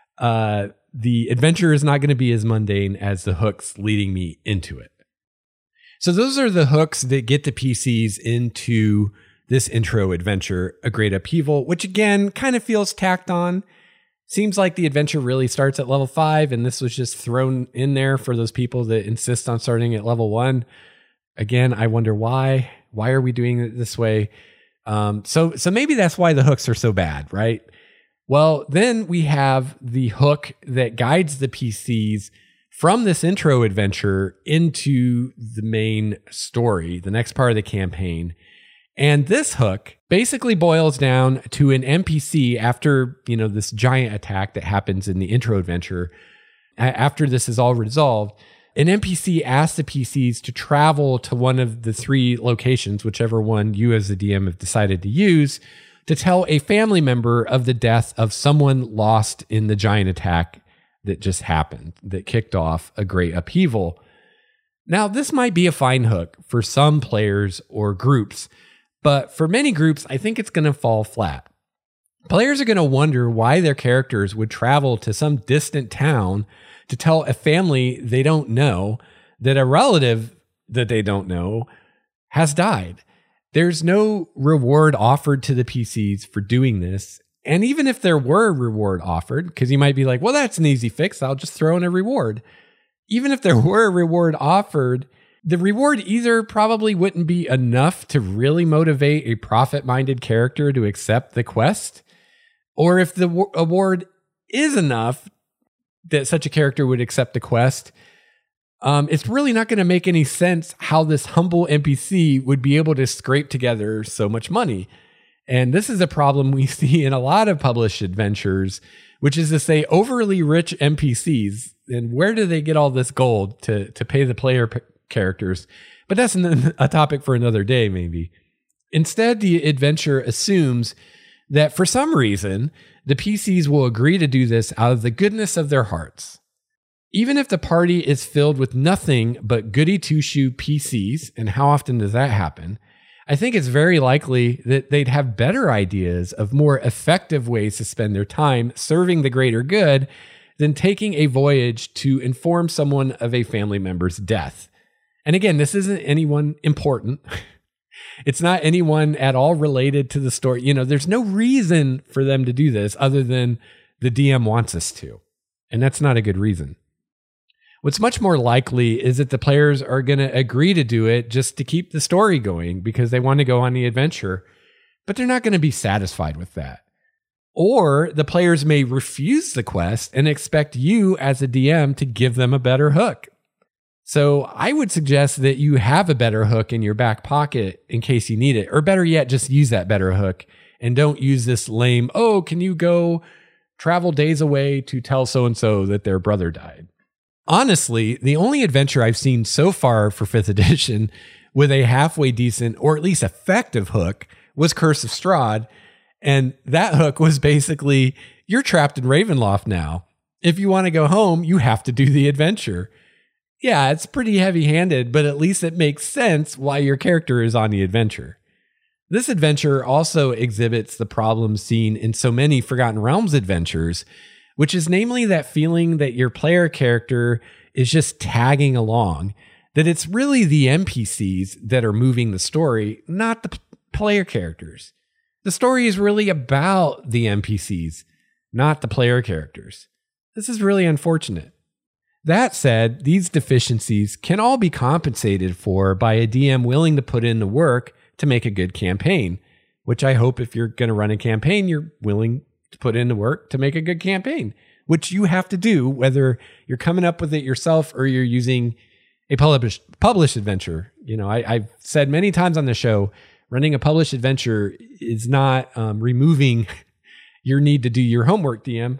the adventure is not going to be as mundane as the hooks leading me into it. So those are the hooks that get the PCs into this intro adventure, A Great Upheaval, which again kind of feels tacked on. Seems like the adventure really starts at level 5, and this was just thrown in there for those people that insist on starting at level 1. Again, I wonder why. Why are we doing it this way? So maybe that's why the hooks are so bad, right? Well, then we have the hook that guides the PCs from this intro adventure into the main story, the next part of the campaign. And this hook basically boils down to an NPC after, this giant attack that happens in the intro adventure. After this is all resolved, an NPC asks the PCs to travel to one of the 3 locations, whichever one you as the DM have decided to use, to tell a family member of the death of someone lost in the giant attack that just happened, that kicked off A Great Upheaval. Now, this might be a fine hook for some players or groups, but for many groups, I think it's going to fall flat. Players are going to wonder why their characters would travel to some distant town to tell a family they don't know that a relative that they don't know has died. There's no reward offered to the PCs for doing this. And even if there were a reward offered, because you might be like, well, that's an easy fix, I'll just throw in a reward. Even if there were a reward offered, the reward either probably wouldn't be enough to really motivate a profit-minded character to accept the quest, or if the award is enough that such a character would accept the quest, it's really not going to make any sense how this humble NPC would be able to scrape together so much money. And this is a problem we see in a lot of published adventures, which is to say overly rich NPCs. And where do they get all this gold to pay the player characters? But that's a topic for another day, maybe. Instead, the adventure assumes that for some reason, the PCs will agree to do this out of the goodness of their hearts. Even if the party is filled with nothing but goody two-shoe PCs, and how often does that happen? I think it's very likely that they'd have better ideas of more effective ways to spend their time serving the greater good than taking a voyage to inform someone of a family member's death. And again, this isn't anyone important. It's not anyone at all related to the story. You know, there's no reason for them to do this other than the DM wants us to. And that's not a good reason. What's much more likely is that the players are going to agree to do it just to keep the story going because they want to go on the adventure, but they're not going to be satisfied with that. Or the players may refuse the quest and expect you as a DM to give them a better hook. So I would suggest that you have a better hook in your back pocket in case you need it, or better yet, just use that better hook and don't use this lame, oh, can you go travel days away to tell so-and-so that their brother died? Honestly, the only adventure I've seen so far for 5th edition with a halfway decent or at least effective hook was Curse of Strahd. And that hook was basically, you're trapped in Ravenloft now. If you want to go home, you have to do the adventure. Yeah, it's pretty heavy-handed, but at least it makes sense why your character is on the adventure. This adventure also exhibits the problems seen in so many Forgotten Realms adventures, which is namely that feeling that your player character is just tagging along, that it's really the NPCs that are moving the story, not the player characters. The story is really about the NPCs, not the player characters. This is really unfortunate. That said, these deficiencies can all be compensated for by a DM willing to put in the work to make a good campaign, which I hope if you're going to run a campaign, you're willing to put in the work to make a good campaign, which you have to do whether you're coming up with it yourself or you're using a published adventure. You know, I've said many times on the show, running a published adventure is not removing your need to do your homework, DM.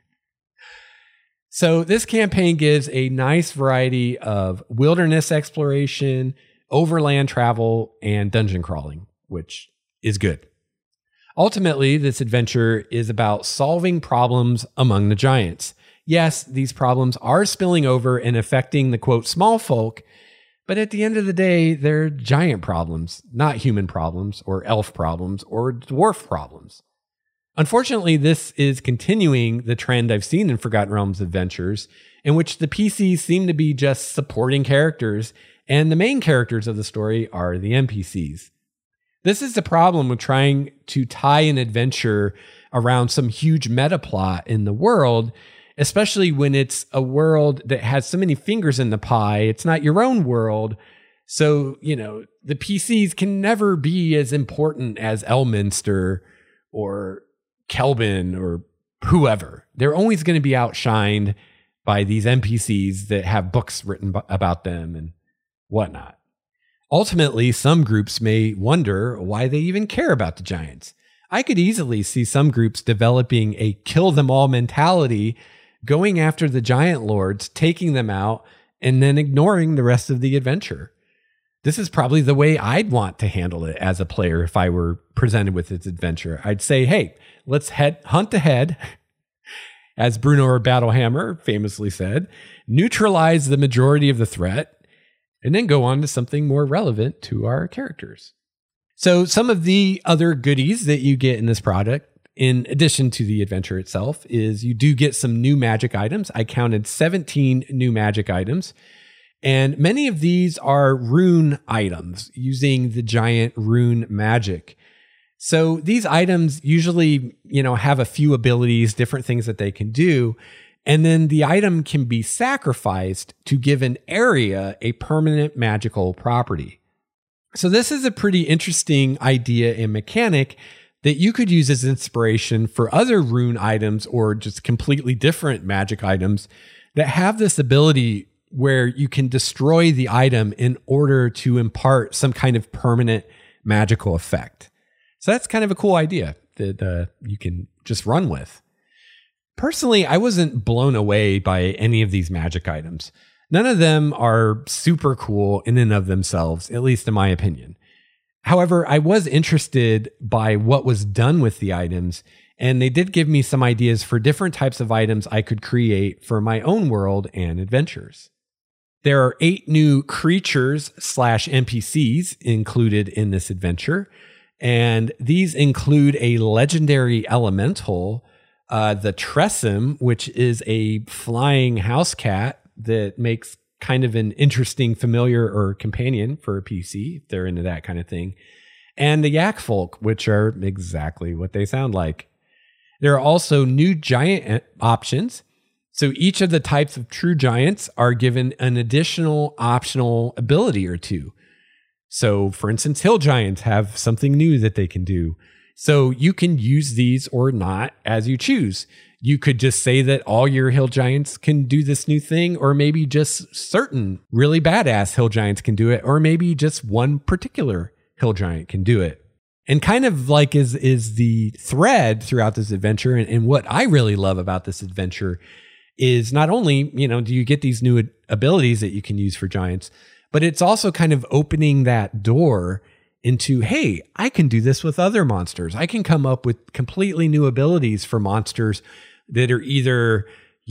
So this campaign gives a nice variety of wilderness exploration, overland travel, and dungeon crawling, which is good. Ultimately, this adventure is about solving problems among the giants. Yes, these problems are spilling over and affecting the quote small folk, but at the end of the day, they're giant problems, not human problems or elf problems or dwarf problems. Unfortunately, this is continuing the trend I've seen in Forgotten Realms adventures, in which the PCs seem to be just supporting characters, and the main characters of the story are the NPCs. This is the problem with trying to tie an adventure around some huge meta plot in the world, especially when it's a world that has so many fingers in the pie. It's not your own world. So, you know, the PCs can never be as important as Elminster or Kelvin or whoever. They're always going to be outshined by these NPCs that have books written about them and whatnot. Ultimately, some groups may wonder why they even care about the giants. I could easily see some groups developing a kill them all mentality, going after the giant lords, taking them out, and then ignoring the rest of the adventure. This is probably the way I'd want to handle it as a player if I were presented with this adventure. I'd say, hey, let's hunt ahead, as Bruno or Battlehammer famously said, neutralize the majority of the threat, and then go on to something more relevant to our characters. So some of the other goodies that you get in this product, in addition to the adventure itself, is you do get some new magic items. I counted 17 new magic items. And many of these are rune items using the giant rune magic. So these items usually, have a few abilities, different things that they can do. And then the item can be sacrificed to give an area a permanent magical property. So this is a pretty interesting idea and mechanic that you could use as inspiration for other rune items or just completely different magic items that have this ability where you can destroy the item in order to impart some kind of permanent magical effect. So that's kind of a cool idea that you can just run with. Personally, I wasn't blown away by any of these magic items. None of them are super cool in and of themselves, at least in my opinion. However, I was interested by what was done with the items, and they did give me some ideas for different types of items I could create for my own world and adventures. There are 8 new creatures/NPCs included in this adventure, and these include a legendary elemental, the Tressym, which is a flying house cat that makes kind of an interesting familiar or companion for a PC, if they're into that kind of thing. And the Yak Folk, which are exactly what they sound like. There are also new giant options. So each of the types of true giants are given an additional optional ability or two. So for instance, hill giants have something new that they can do. So you can use these or not as you choose. You could just say that all your hill giants can do this new thing, or maybe just certain really badass hill giants can do it, or maybe just one particular hill giant can do it. And kind of like is the thread throughout this adventure, and what I really love about this adventure is not only, do you get these new abilities that you can use for giants, but it's also kind of opening that door into, hey, I can do this with other monsters. I can come up with completely new abilities for monsters that are either,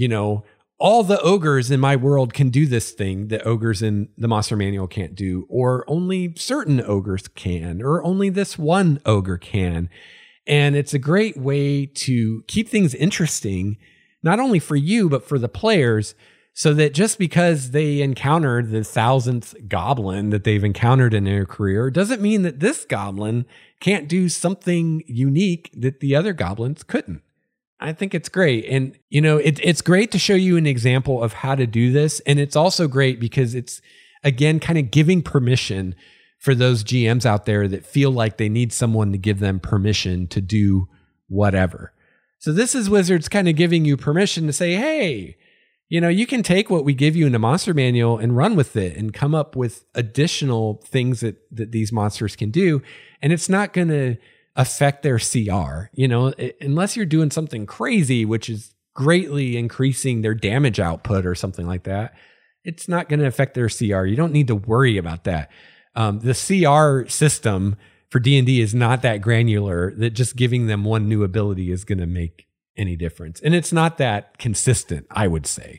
all the ogres in my world can do this thing that ogres in the Monster Manual can't do, or only certain ogres can, or only this one ogre can. And it's a great way to keep things interesting, not only for you, but for the players, so that just because they encountered the 1000th goblin that they've encountered in their career doesn't mean that this goblin can't do something unique that the other goblins couldn't. I think it's great. And, it's great to show you an example of how to do this. And it's also great because it's, again, kind of giving permission for those GMs out there that feel like they need someone to give them permission to do whatever. So this is Wizards kind of giving you permission to say, hey, you can take what we give you in the Monster Manual and run with it and come up with additional things that these monsters can do. And it's not going to affect their CR, unless you're doing something crazy, which is greatly increasing their damage output or something like that. It's not going to affect their CR. You don't need to worry about that. The CR system for D&D is not that granular that just giving them one new ability is going to make any difference. And it's not that consistent, I would say.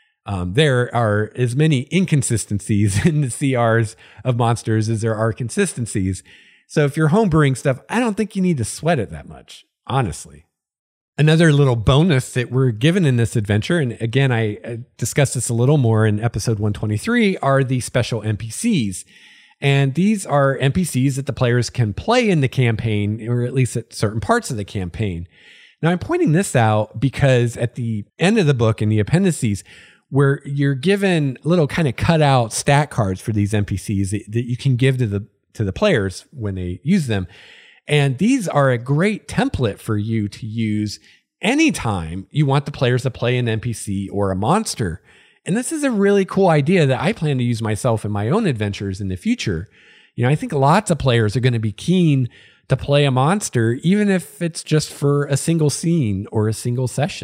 There are as many inconsistencies in the CRs of monsters as there are consistencies. So if you're homebrewing stuff, I don't think you need to sweat it that much, honestly. Another little bonus that we're given in this adventure, and again, I discussed this a little more in episode 123, are the special NPCs. And these are NPCs that the players can play in the campaign, or at least at certain parts of the campaign. Now, I'm pointing this out because at the end of the book, in the appendices, where you're given little kind of cutout stat cards for these NPCs that you can give to the players when they use them. And these are a great template for you to use anytime you want the players to play an NPC or a monster. And this is a really cool idea that I plan to use myself in my own adventures in the future. I think lots of players are going to be keen to play a monster, even if it's just for a single scene or a single session.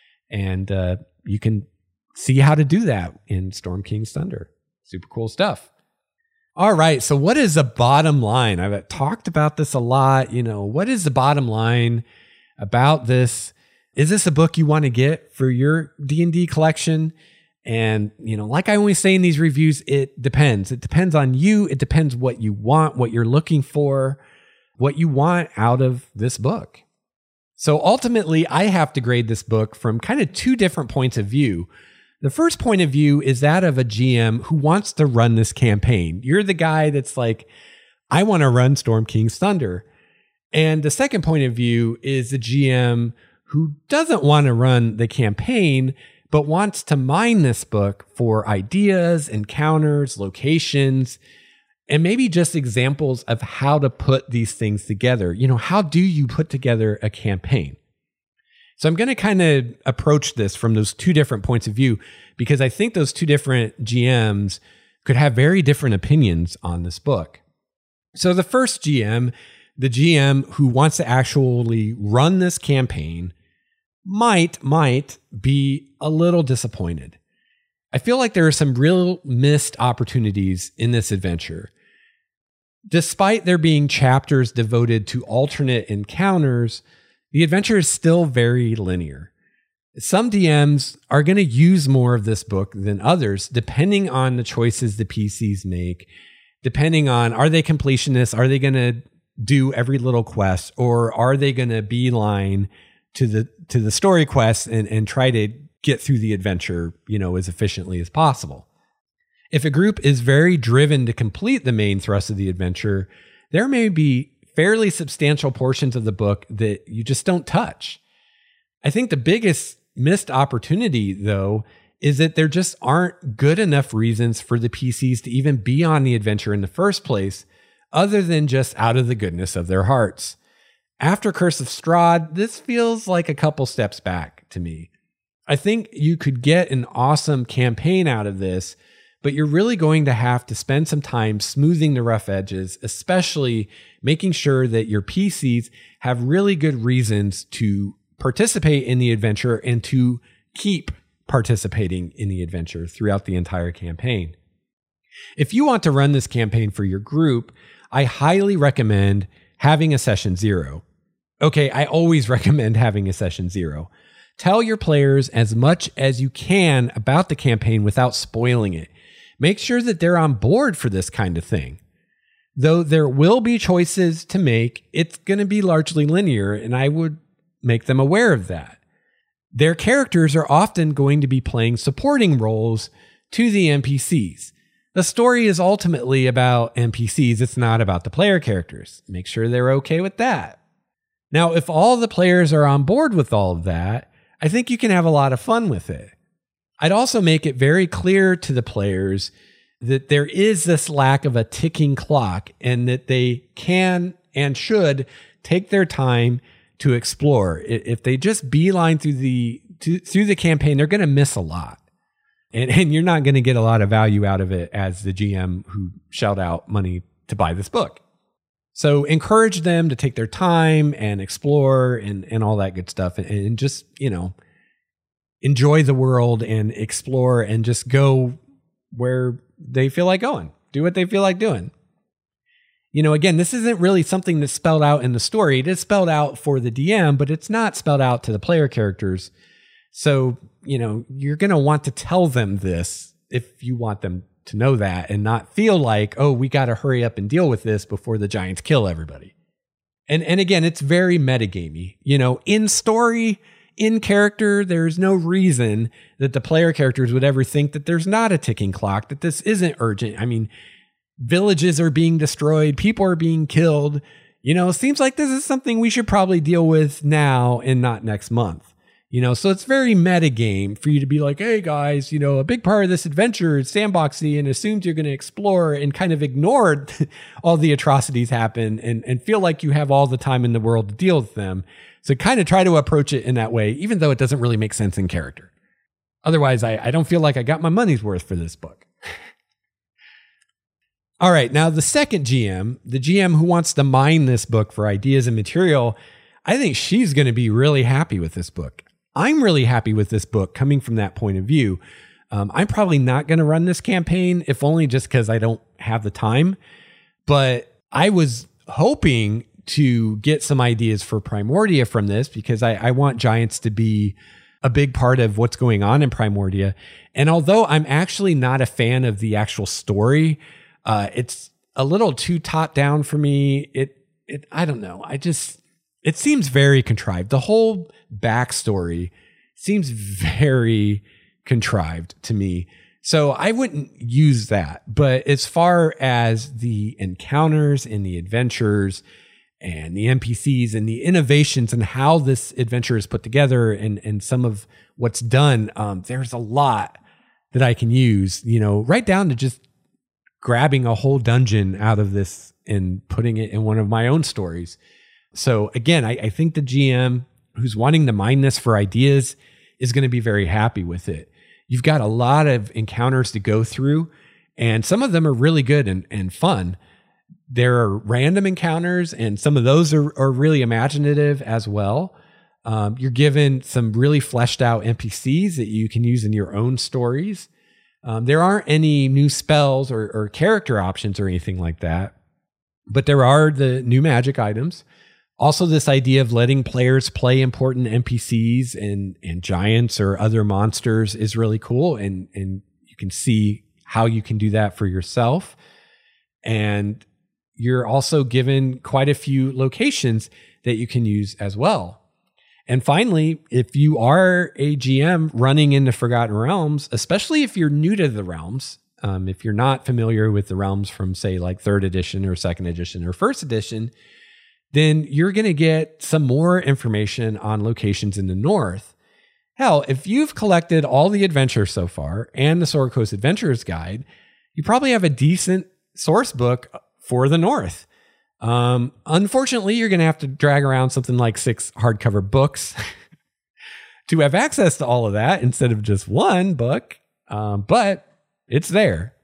And you can see how to do that in Storm King's Thunder. Super cool stuff. All right. So what is the bottom line? I've talked about this a lot. What is the bottom line about this? Is this a book you want to get for your D&D collection? And, like I always say in these reviews, it depends. It depends on you. It depends what you want, what you're looking for, what you want out of this book. So ultimately, I have to grade this book from kind of two different points of view. The first point of view is that of a GM who wants to run this campaign. You're the guy that's like, I want to run Storm King's Thunder. And the second point of view is the GM who doesn't want to run the campaign, but wants to mine this book for ideas, encounters, locations, and maybe just examples of how to put these things together. How do you put together a campaign? So I'm going to kind of approach this from those two different points of view, because I think those two different GMs could have very different opinions on this book. So the first GM, the GM who wants to actually run this campaign, might be a little disappointed. I feel like there are some real missed opportunities in this adventure. Despite there being chapters devoted to alternate encounters, the adventure is still very linear. Some DMs are going to use more of this book than others, depending on the choices the PCs make, depending on, are they completionists? Are they going to do every little quest, or are they going to beeline to the story quest and try to get through the adventure, as efficiently as possible? If a group is very driven to complete the main thrust of the adventure, there may be fairly substantial portions of the book that you just don't touch. I think the biggest missed opportunity, though, is that there just aren't good enough reasons for the PCs to even be on the adventure in the first place, other than just out of the goodness of their hearts. After Curse of Strahd, this feels like a couple steps back to me. I think you could get an awesome campaign out of this, but you're really going to have to spend some time smoothing the rough edges, especially making sure that your PCs have really good reasons to participate in the adventure and to keep participating in the adventure throughout the entire campaign. If you want to run this campaign for your group, I highly recommend having a session 0. Okay, I always recommend having a session 0. Tell your players as much as you can about the campaign without spoiling it. Make sure that they're on board for this kind of thing. Though there will be choices to make, it's going to be largely linear, and I would make them aware of that. Their characters are often going to be playing supporting roles to the NPCs. The story is ultimately about NPCs. It's not about the player characters. Make sure they're okay with that. Now, if all the players are on board with all of that, I think you can have a lot of fun with it. I'd also make it very clear to the players that there is this lack of a ticking clock and that they can and should take their time to explore. If they just beeline through the campaign, they're going to miss a lot. And you're not going to get a lot of value out of it as the GM who shelled out money to buy this book. So encourage them to take their time and explore and all that good stuff and just, enjoy the world and explore and just go where they feel like going. Do what they feel like doing. Again, this isn't really something that's spelled out in the story. It is spelled out for the DM, but it's not spelled out to the player characters. So, you're going to want to tell them this if you want them to know that and not feel like, oh, we got to hurry up and deal with this before the giants kill everybody. And again, it's very metagamey. In story, in character, there's no reason that the player characters would ever think that there's not a ticking clock, that this isn't urgent. I mean, villages are being destroyed, people are being killed. It seems like this is something we should probably deal with now and not next month. So it's very metagame for you to be like, hey guys, a big part of this adventure is sandboxy and assumes you're going to explore and kind of ignore all the atrocities happen and feel like you have all the time in the world to deal with them. So kind of try to approach it in that way, even though it doesn't really make sense in character. Otherwise, I don't feel like I got my money's worth for this book. All right, now the second GM, the GM who wants to mine this book for ideas and material, I think she's going to be really happy with this book. I'm really happy with this book coming from that point of view. I'm probably not going to run this campaign, if only just because I don't have the time. But I was hoping to get some ideas for Primordia from this because I want giants to be a big part of what's going on in Primordia. And although I'm actually not a fan of the actual story, it's a little too top down for me. I don't know. It seems very contrived. The whole backstory seems very contrived to me. So I wouldn't use that. But as far as the encounters and the adventures and the NPCs and the innovations and how this adventure is put together and some of what's done, there's a lot that I can use, right down to just grabbing a whole dungeon out of this and putting it in one of my own stories. So again, I think the GM who's wanting to mine this for ideas is going to be very happy with it. You've got a lot of encounters to go through, and some of them are really good and fun. There are random encounters, and some of those are really imaginative as well. You're given some really fleshed out NPCs that you can use in your own stories. There aren't any new spells or character options or anything like that, but there are the new magic items. Also, this idea of letting players play important NPCs and giants or other monsters is really cool. And you can see how you can do that for yourself. And you're also given quite a few locations that you can use as well. And finally, if you are a GM running into Forgotten Realms, especially if you're new to the realms, If you're not familiar with the realms from, say, like 3rd edition or 2nd edition or 1st edition, then you're going to get some more information on locations in the north. Hell, if you've collected all the adventures so far and the Sword Coast Adventurer's Guide, you probably have a decent source book for the north. Unfortunately, you're going to have to drag around something like 6 hardcover books to have access to all of that instead of just one book, but it's there.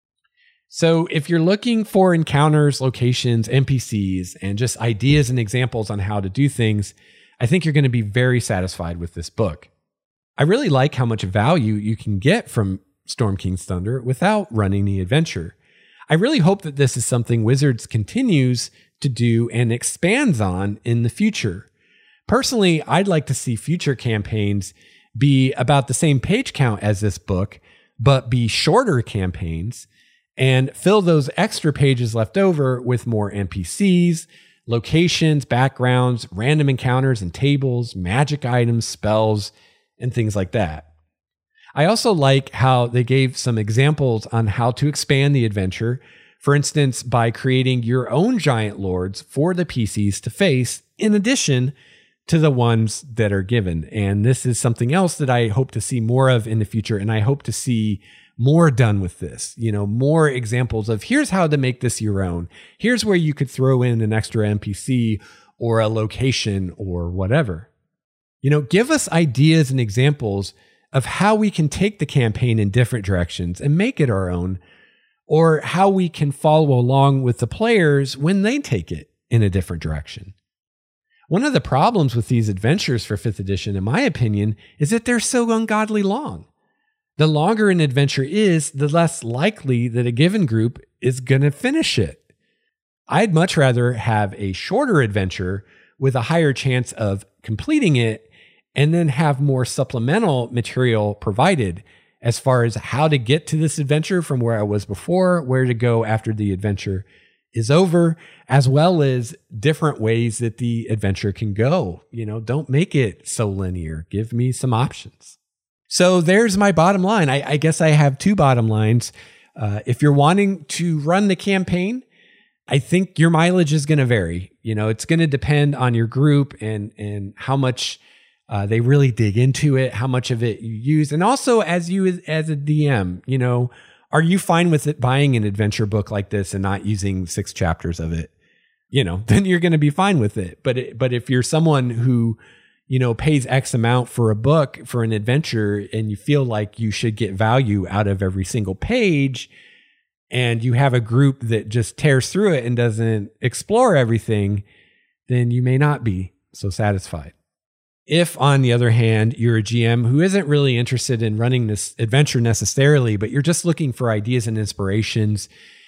So if you're looking for encounters, locations, NPCs, and just ideas and examples on how to do things, I think you're going to be very satisfied with this book. I really like how much value you can get from Storm King's Thunder without running the adventure. I really hope that this is something Wizards continues to do and expands on in the future. Personally, I'd like to see future campaigns be about the same page count as this book, but be shorter campaigns and fill those extra pages left over with more NPCs, locations, backgrounds, random encounters and tables, magic items, spells, and things like that. I also like how they gave some examples on how to expand the adventure, for instance, by creating your own giant lords for the PCs to face, in addition to the ones that are given. And this is something else that I hope to see more of in the future, and I hope to see more done with this. More examples of here's how to make this your own. Here's where you could throw in an extra NPC or a location or whatever. Give us ideas and examples of how we can take the campaign in different directions and make it our own, or how we can follow along with the players when they take it in a different direction. One of the problems with these adventures for 5th edition, in my opinion, is that they're so ungodly long. The longer an adventure is, the less likely that a given group is going to finish it. I'd much rather have a shorter adventure with a higher chance of completing it, and then have more supplemental material provided as far as how to get to this adventure from where I was before, where to go after the adventure is over, as well as different ways that the adventure can go. Don't make it so linear. Give me some options. So there's my bottom line. I guess I have 2 bottom lines. If you're wanting to run the campaign, I think your mileage is going to vary. It's going to depend on your group and how much they really dig into it, how much of it you use. And also as a DM, are you fine with it buying an adventure book like this and not using 6 chapters of it? Then you're going to be fine with it. But if you're someone who, pays X amount for a book, for an adventure, and you feel like you should get value out of every single page, and you have a group that just tears through it and doesn't explore everything, then you may not be so satisfied. If, on the other hand, you're a GM who isn't really interested in running this adventure necessarily, but you're just looking for ideas and inspirations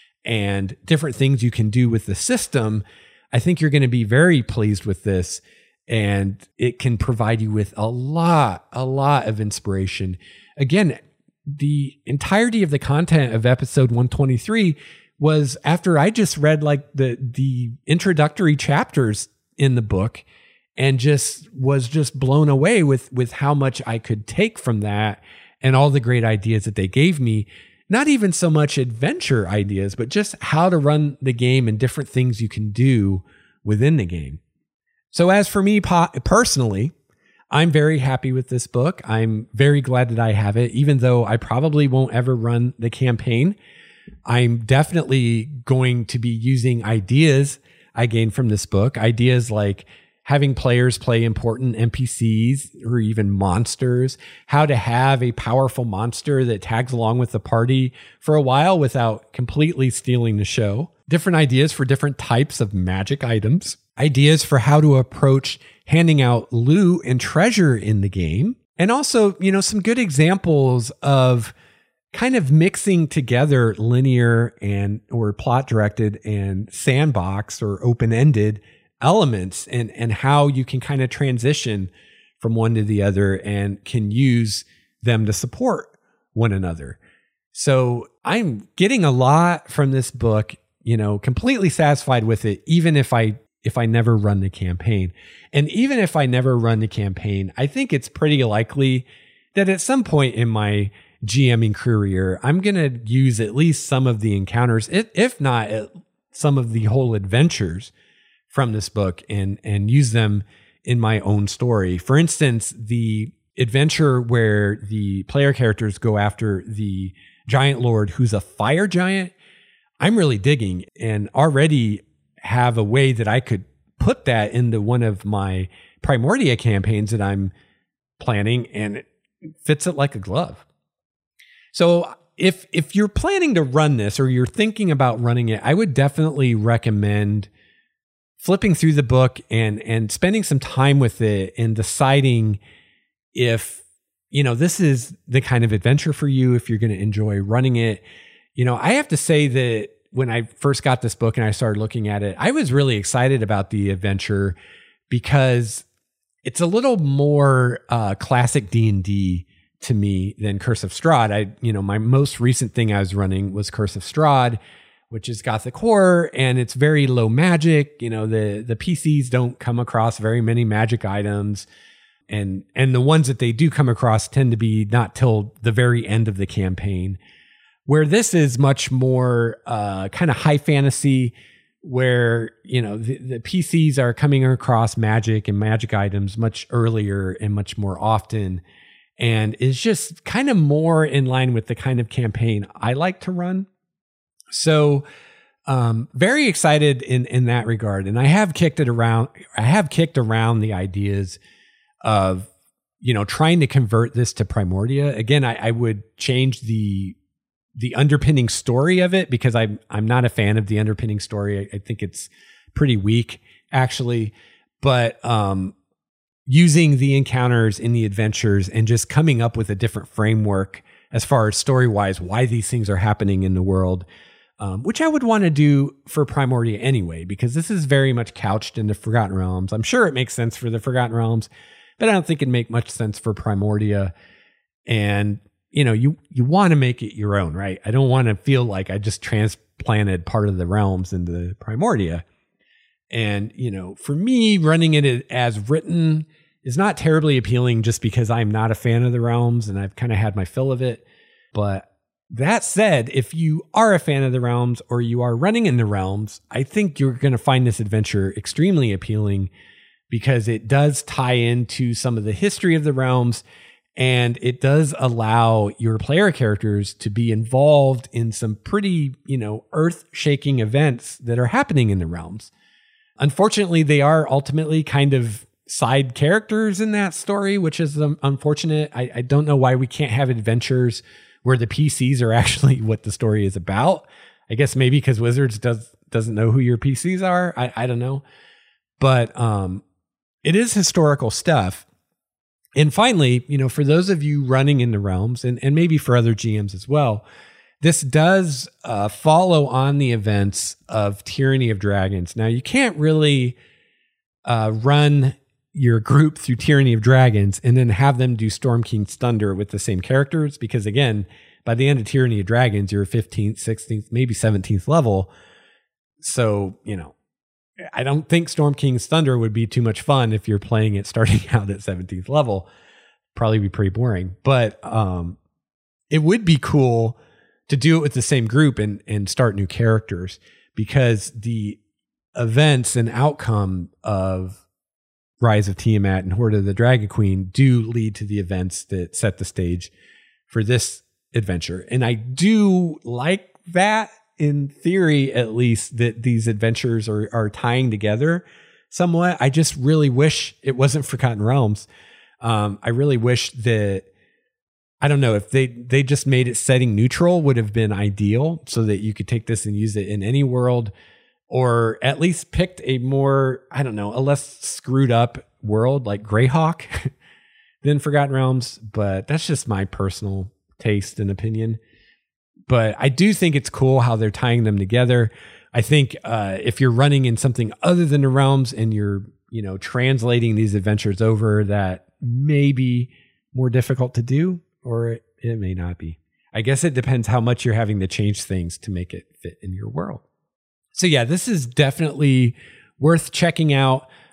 and different things you can do with the system, I think you're going to be very pleased with this, and it can provide you with a lot of inspiration. Again, the entirety of the content of episode 123 was after I just read like the introductory chapters in the book, and was blown away with how much I could take from that and all the great ideas that they gave me. Not even so much adventure ideas, but just how to run the game and different things you can do within the game. So as for me personally, I'm very happy with this book. I'm very glad that I have it, even though I probably won't ever run the campaign. I'm definitely going to be using ideas I gained from this book, ideas like having players play important NPCs or even monsters, how to have a powerful monster that tags along with the party for a while without completely stealing the show, different ideas for different types of magic items, ideas for how to approach handing out loot and treasure in the game, and also, some good examples of kind of mixing together linear or plot directed and sandbox or open-ended elements, and how you can kind of transition from one to the other and can use them to support one another. So I'm getting a lot from this book, completely satisfied with it, even if I never run the campaign. And even if I never run the campaign, I think it's pretty likely that at some point in my GMing career, I'm going to use at least some of the encounters, if not some of the whole adventures from this book, and use them in my own story. For instance, the adventure where the player characters go after the giant lord who's a fire giant, I'm really digging, and already have a way that I could put that into one of my Primordia campaigns that I'm planning, and it fits it like a glove. So if you're planning to run this, or you're thinking about running it, I would definitely recommend flipping through the book and spending some time with it and deciding if, this is the kind of adventure for you, if you're going to enjoy running it. I have to say that when I first got this book and I started looking at it, I was really excited about the adventure because it's a little more classic D&D to me than Curse of Strahd. My most recent thing I was running was Curse of Strahd, which is Gothic horror, and it's very low magic. The PCs don't come across very many magic items, and the ones that they do come across tend to be not till the very end of the campaign. Where this is much more kind of high fantasy, where the PCs are coming across magic and magic items much earlier and much more often, and is just kind of more in line with the kind of campaign I like to run. So very excited in that regard. And I have kicked around the ideas of, trying to convert this to Primordia. Again, I would change the underpinning story of it, because I'm not a fan of the underpinning story. I think it's pretty weak, actually. But using the encounters in the adventures and just coming up with a different framework as far as story-wise, why these things are happening in the world, which I would want to do for Primordia anyway, because this is very much couched in the Forgotten Realms. I'm sure it makes sense for the Forgotten Realms, but I don't think it'd make much sense for Primordia. And you want to make it your own, right? I don't want to feel like I just transplanted part of the realms into Primordia. And, for me, running it as written is not terribly appealing, just because I'm not a fan of the realms and I've kind of had my fill of it. But that said, if you are a fan of the realms, or you are running in the realms, I think you're going to find this adventure extremely appealing, because it does tie into some of the history of the realms. And it does allow your player characters to be involved in some pretty, earth-shaking events that are happening in the realms. Unfortunately, they are ultimately kind of side characters in that story, which is unfortunate. I don't know why we can't have adventures where the PCs are actually what the story is about. I guess maybe because Wizards doesn't know who your PCs are. I don't know. But it is historical stuff. And finally, for those of you running in the realms, and maybe for other GMs as well, this does follow on the events of Tyranny of Dragons. Now, you can't really run your group through Tyranny of Dragons and then have them do Storm King's Thunder with the same characters, because again, by the end of Tyranny of Dragons, you're 15th, 16th, maybe 17th level. So, I don't think Storm King's Thunder would be too much fun if you're playing it starting out at 17th level. Probably be pretty boring. But it would be cool to do it with the same group and start new characters, because the events and outcome of Rise of Tiamat and Horde of the Dragon Queen do lead to the events that set the stage for this adventure. And I do like that, in theory, at least, that these adventures are tying together somewhat. I just really wish it wasn't Forgotten Realms. I really wish that, I don't know, if they just made it setting neutral would have been ideal, so that you could take this and use it in any world, or at least picked a more, I don't know, a less screwed up world like Greyhawk than Forgotten Realms. But that's just my personal taste and opinion. But I do think it's cool how they're tying them together. I think if you're running in something other than the realms and you're, translating these adventures over, that may be more difficult to do, or it may not be. I guess it depends how much you're having to change things to make it fit in your world. So yeah, this is definitely worth checking out.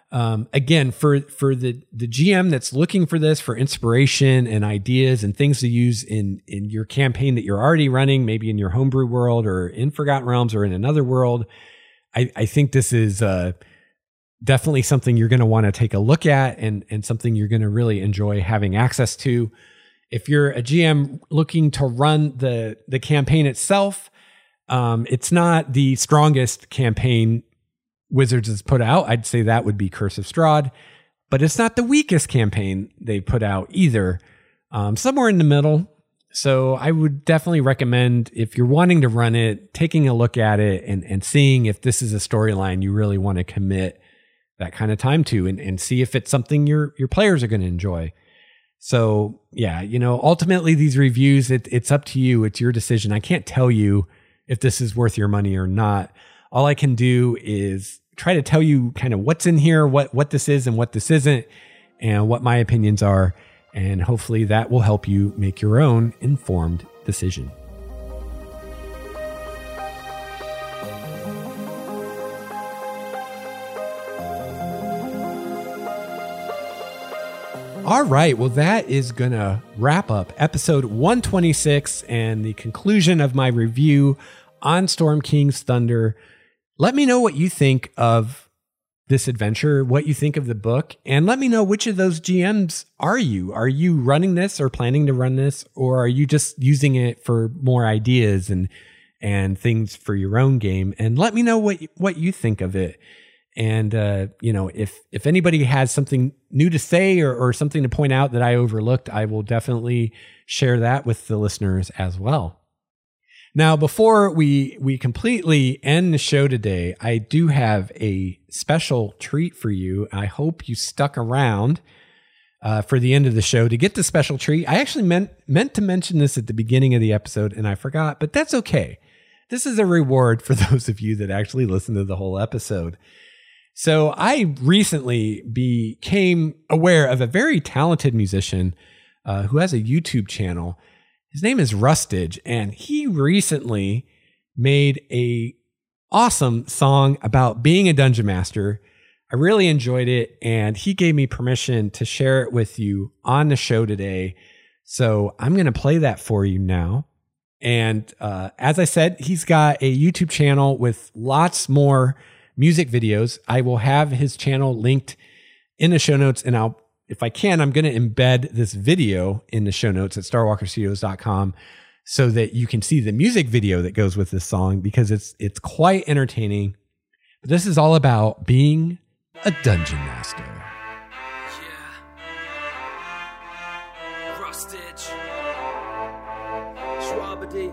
Again, for the GM that's looking for this, for inspiration and ideas and things to use in your campaign that you're already running, maybe in your homebrew world or in Forgotten Realms or in another world, I think this is definitely something you're going to want to take a look at and something you're going to really enjoy having access to. If you're a GM looking to run the campaign itself, it's not the strongest campaign Wizards has put out. I'd say that would be Curse of Strahd, but it's not the weakest campaign they put out either. Somewhere in the middle. So I would definitely recommend, if you're wanting to run it, taking a look at it and seeing if this is a storyline you really want to commit that kind of time to and see if it's something your players are going to enjoy. So yeah, ultimately these reviews, it's up to you. It's your decision. I can't tell you if this is worth your money or not. All I can do is try to tell you kind of what's in here, what this is and what this isn't, and what my opinions are. And hopefully that will help you make your own informed decision. All right, well, that is going to wrap up episode 126 and the conclusion of my review on Storm King's Thunder. Let me know what you think of this adventure, what you think of the book, and let me know which of those GMs are you? Are you running this or planning to run this, or are you just using it for more ideas and things for your own game? And let me know what you think of it. And, if anybody has something new to say or something to point out that I overlooked, I will definitely share that with the listeners as well. Now, before we completely end the show today, I do have a special treat for you. I hope you stuck around for the end of the show to get the special treat. I actually meant to mention this at the beginning of the episode, and I forgot, but that's okay. This is a reward for those of you that actually listen to the whole episode. So I recently became aware of a very talented musician who has a YouTube channel. His name is Rustage, and he recently made a awesome song about being a dungeon master. I really enjoyed it, and he gave me permission to share it with you on the show today. So I'm going to play that for you now. And as I said, he's got a YouTube channel with lots more music videos. I will have his channel linked in the show notes, and if I can, I'm going to embed this video in the show notes at starwalkerstudios.com so that you can see the music video that goes with this song, because it's quite entertaining. But this is all about being a dungeon master. Yeah. Rustage. Schwabadi.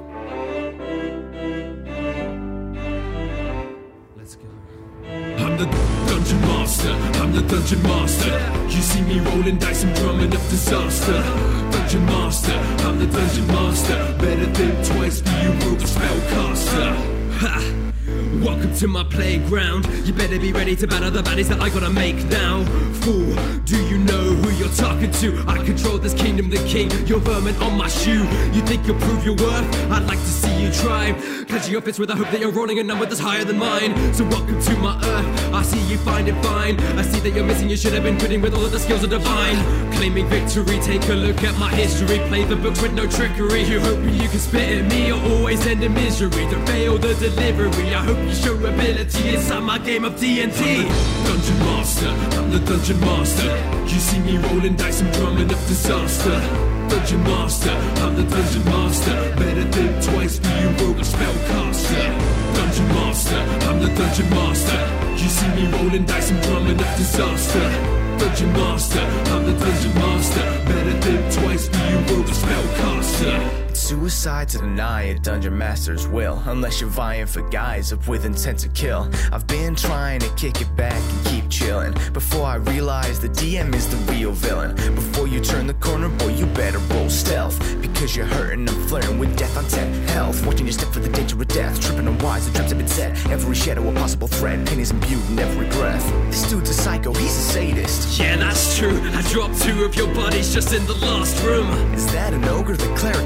Let's go. I'm the dungeon master, I'm the dungeon master. You see me rolling dice and drumming up disaster. Dungeon master, I'm the dungeon master. Better think twice for you rogue spellcaster. Ha! Welcome to my playground. You better be ready to battle the baddies that I gotta make now. Fool, do you know who you're talking to? I control this kingdom, the king, you're vermin on my shoe. You think you'll prove your worth? I'd like to see you try. Clenching your fists with the hope that you're rolling a number that's higher than mine. So welcome to my earth, I see you find it fine. I see that you're missing, you should have been quitting with all of the skills of divine. Claiming victory, take a look at my history. Play the book with no trickery. You hoping you can spit at me or always end in misery. To fail the delivery, I hope you show ability inside my game of D&D. Dungeon master, I'm the dungeon master. You see me rolling dice and drumming up disaster. Dungeon master, I'm the dungeon master. Better think twice for you rogue spellcaster. Dungeon master, I'm the dungeon master. You see me rolling dice and drumming up disaster. Dungeon master, I'm the dungeon master. Better think twice for you rogue spellcaster. Suicide to deny a dungeon master's will, unless you're vying for guys up with intent to kill. I've been trying to kick it back and keep chillin', before I realize the DM is the real villain. Before you turn the corner, boy, you better roll stealth, because you're hurting and flirting with death on 10 health. Watching you step for the danger of death, tripping on wires, the traps have been set. Every shadow a possible threat, pain is imbued in every breath. This dude's a psycho, he's a sadist. Yeah, that's true. I dropped 2 of your bodies just in the last room. Is that an ogre? The cleric's down, the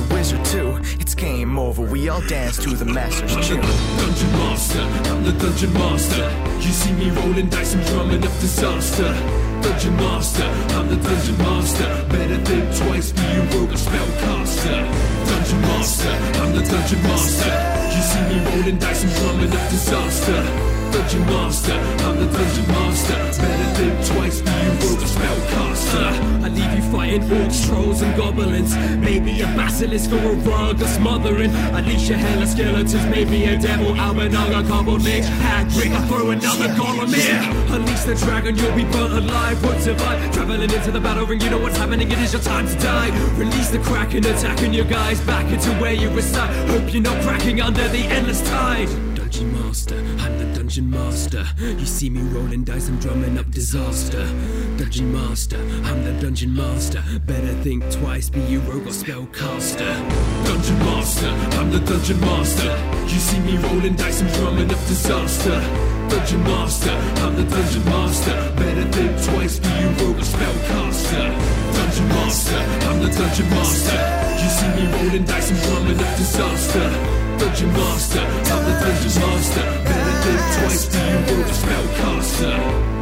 the wizard too. It's game over, we all dance to the master's tune. Dungeon master, I'm the dungeon master. You see me rolling dice, I'm drumming up disaster. Dungeon master, I'm the dungeon master. Better think twice, be you rogue or spellcaster. Dungeon master, I'm the dungeon master. You see me rolling dice, I'm drumming up disaster. Dungeon master, I'm the dungeon master. Better think twice, be you rogue or spellcaster. I leave you fighting orcs, trolls and goblins. Maybe a basilisk or a rug or smothering. Unleash your hell of skeletons, maybe a devil, albanog, a kobold mage, Hagrid, I'll throw another golem in. Unleash the dragon, you'll be burnt alive. Won't survive, traveling into the battle ring, you know what's happening, it is your time to die. Release the kraken, attacking your guys back into where you reside. Hope you're not cracking under the endless tide. Dungeon master, I'm the dungeon master. You see me rolling dice, I'm drumming up disaster. Dungeon master, I'm the dungeon master. Better think twice, be you rogue or spellcaster. Dungeon master, I'm the dungeon master. You see me rolling dice, I'm drumming up disaster. Dungeon master, I'm the dungeon master. Better think twice, be you rogue or spellcaster. Dungeon master, I'm the dungeon master. You see me rolling dice, I'm drumming up disaster. Dungeon master, I'm the dungeon master. Better think twice, be you rogue or spellcaster.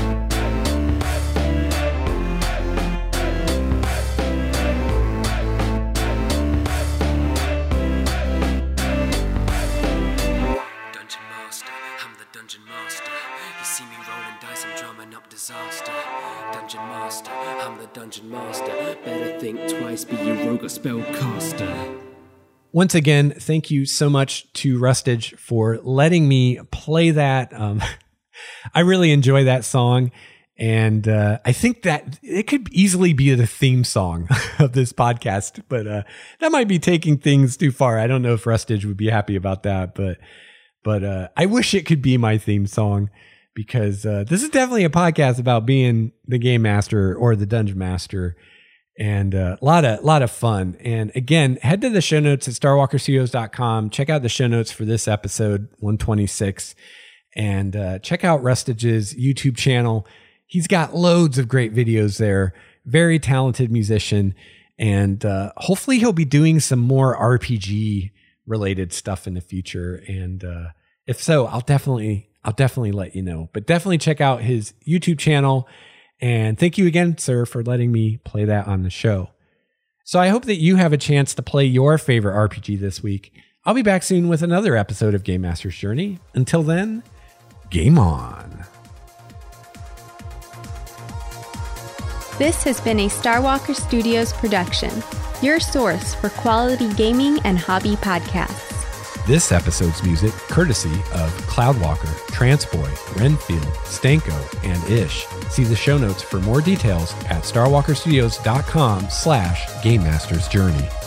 Dungeon master, better think twice, be you rogue or spellcaster. Once again, thank you so much to Rustage for letting me play that. I really enjoy that song, and I think that it could easily be the theme song of this podcast, but that might be taking things too far. I don't know if Rustage would be happy about that, but I wish it could be my theme song. Because this is definitely a podcast about being the game master or the dungeon master, and a lot of fun. And again, head to the show notes at starwalkerstudios.com. Check out the show notes for this episode 126, and check out Rustage's YouTube channel. He's got loads of great videos there. Very talented musician, and hopefully he'll be doing some more RPG related stuff in the future. And if so, I'll definitely let you know, but definitely check out his YouTube channel. And thank you again, sir, for letting me play that on the show. So I hope that you have a chance to play your favorite RPG this week. I'll be back soon with another episode of Game Master's Journey. Until then, game on. This has been a Starwalker Studios production, your source for quality gaming and hobby podcasts. This episode's music courtesy of Cloudwalker, Transboy, Renfield, Stanko, and Ish. See the show notes for more details at starwalkerstudios.com/GameMastersJourney.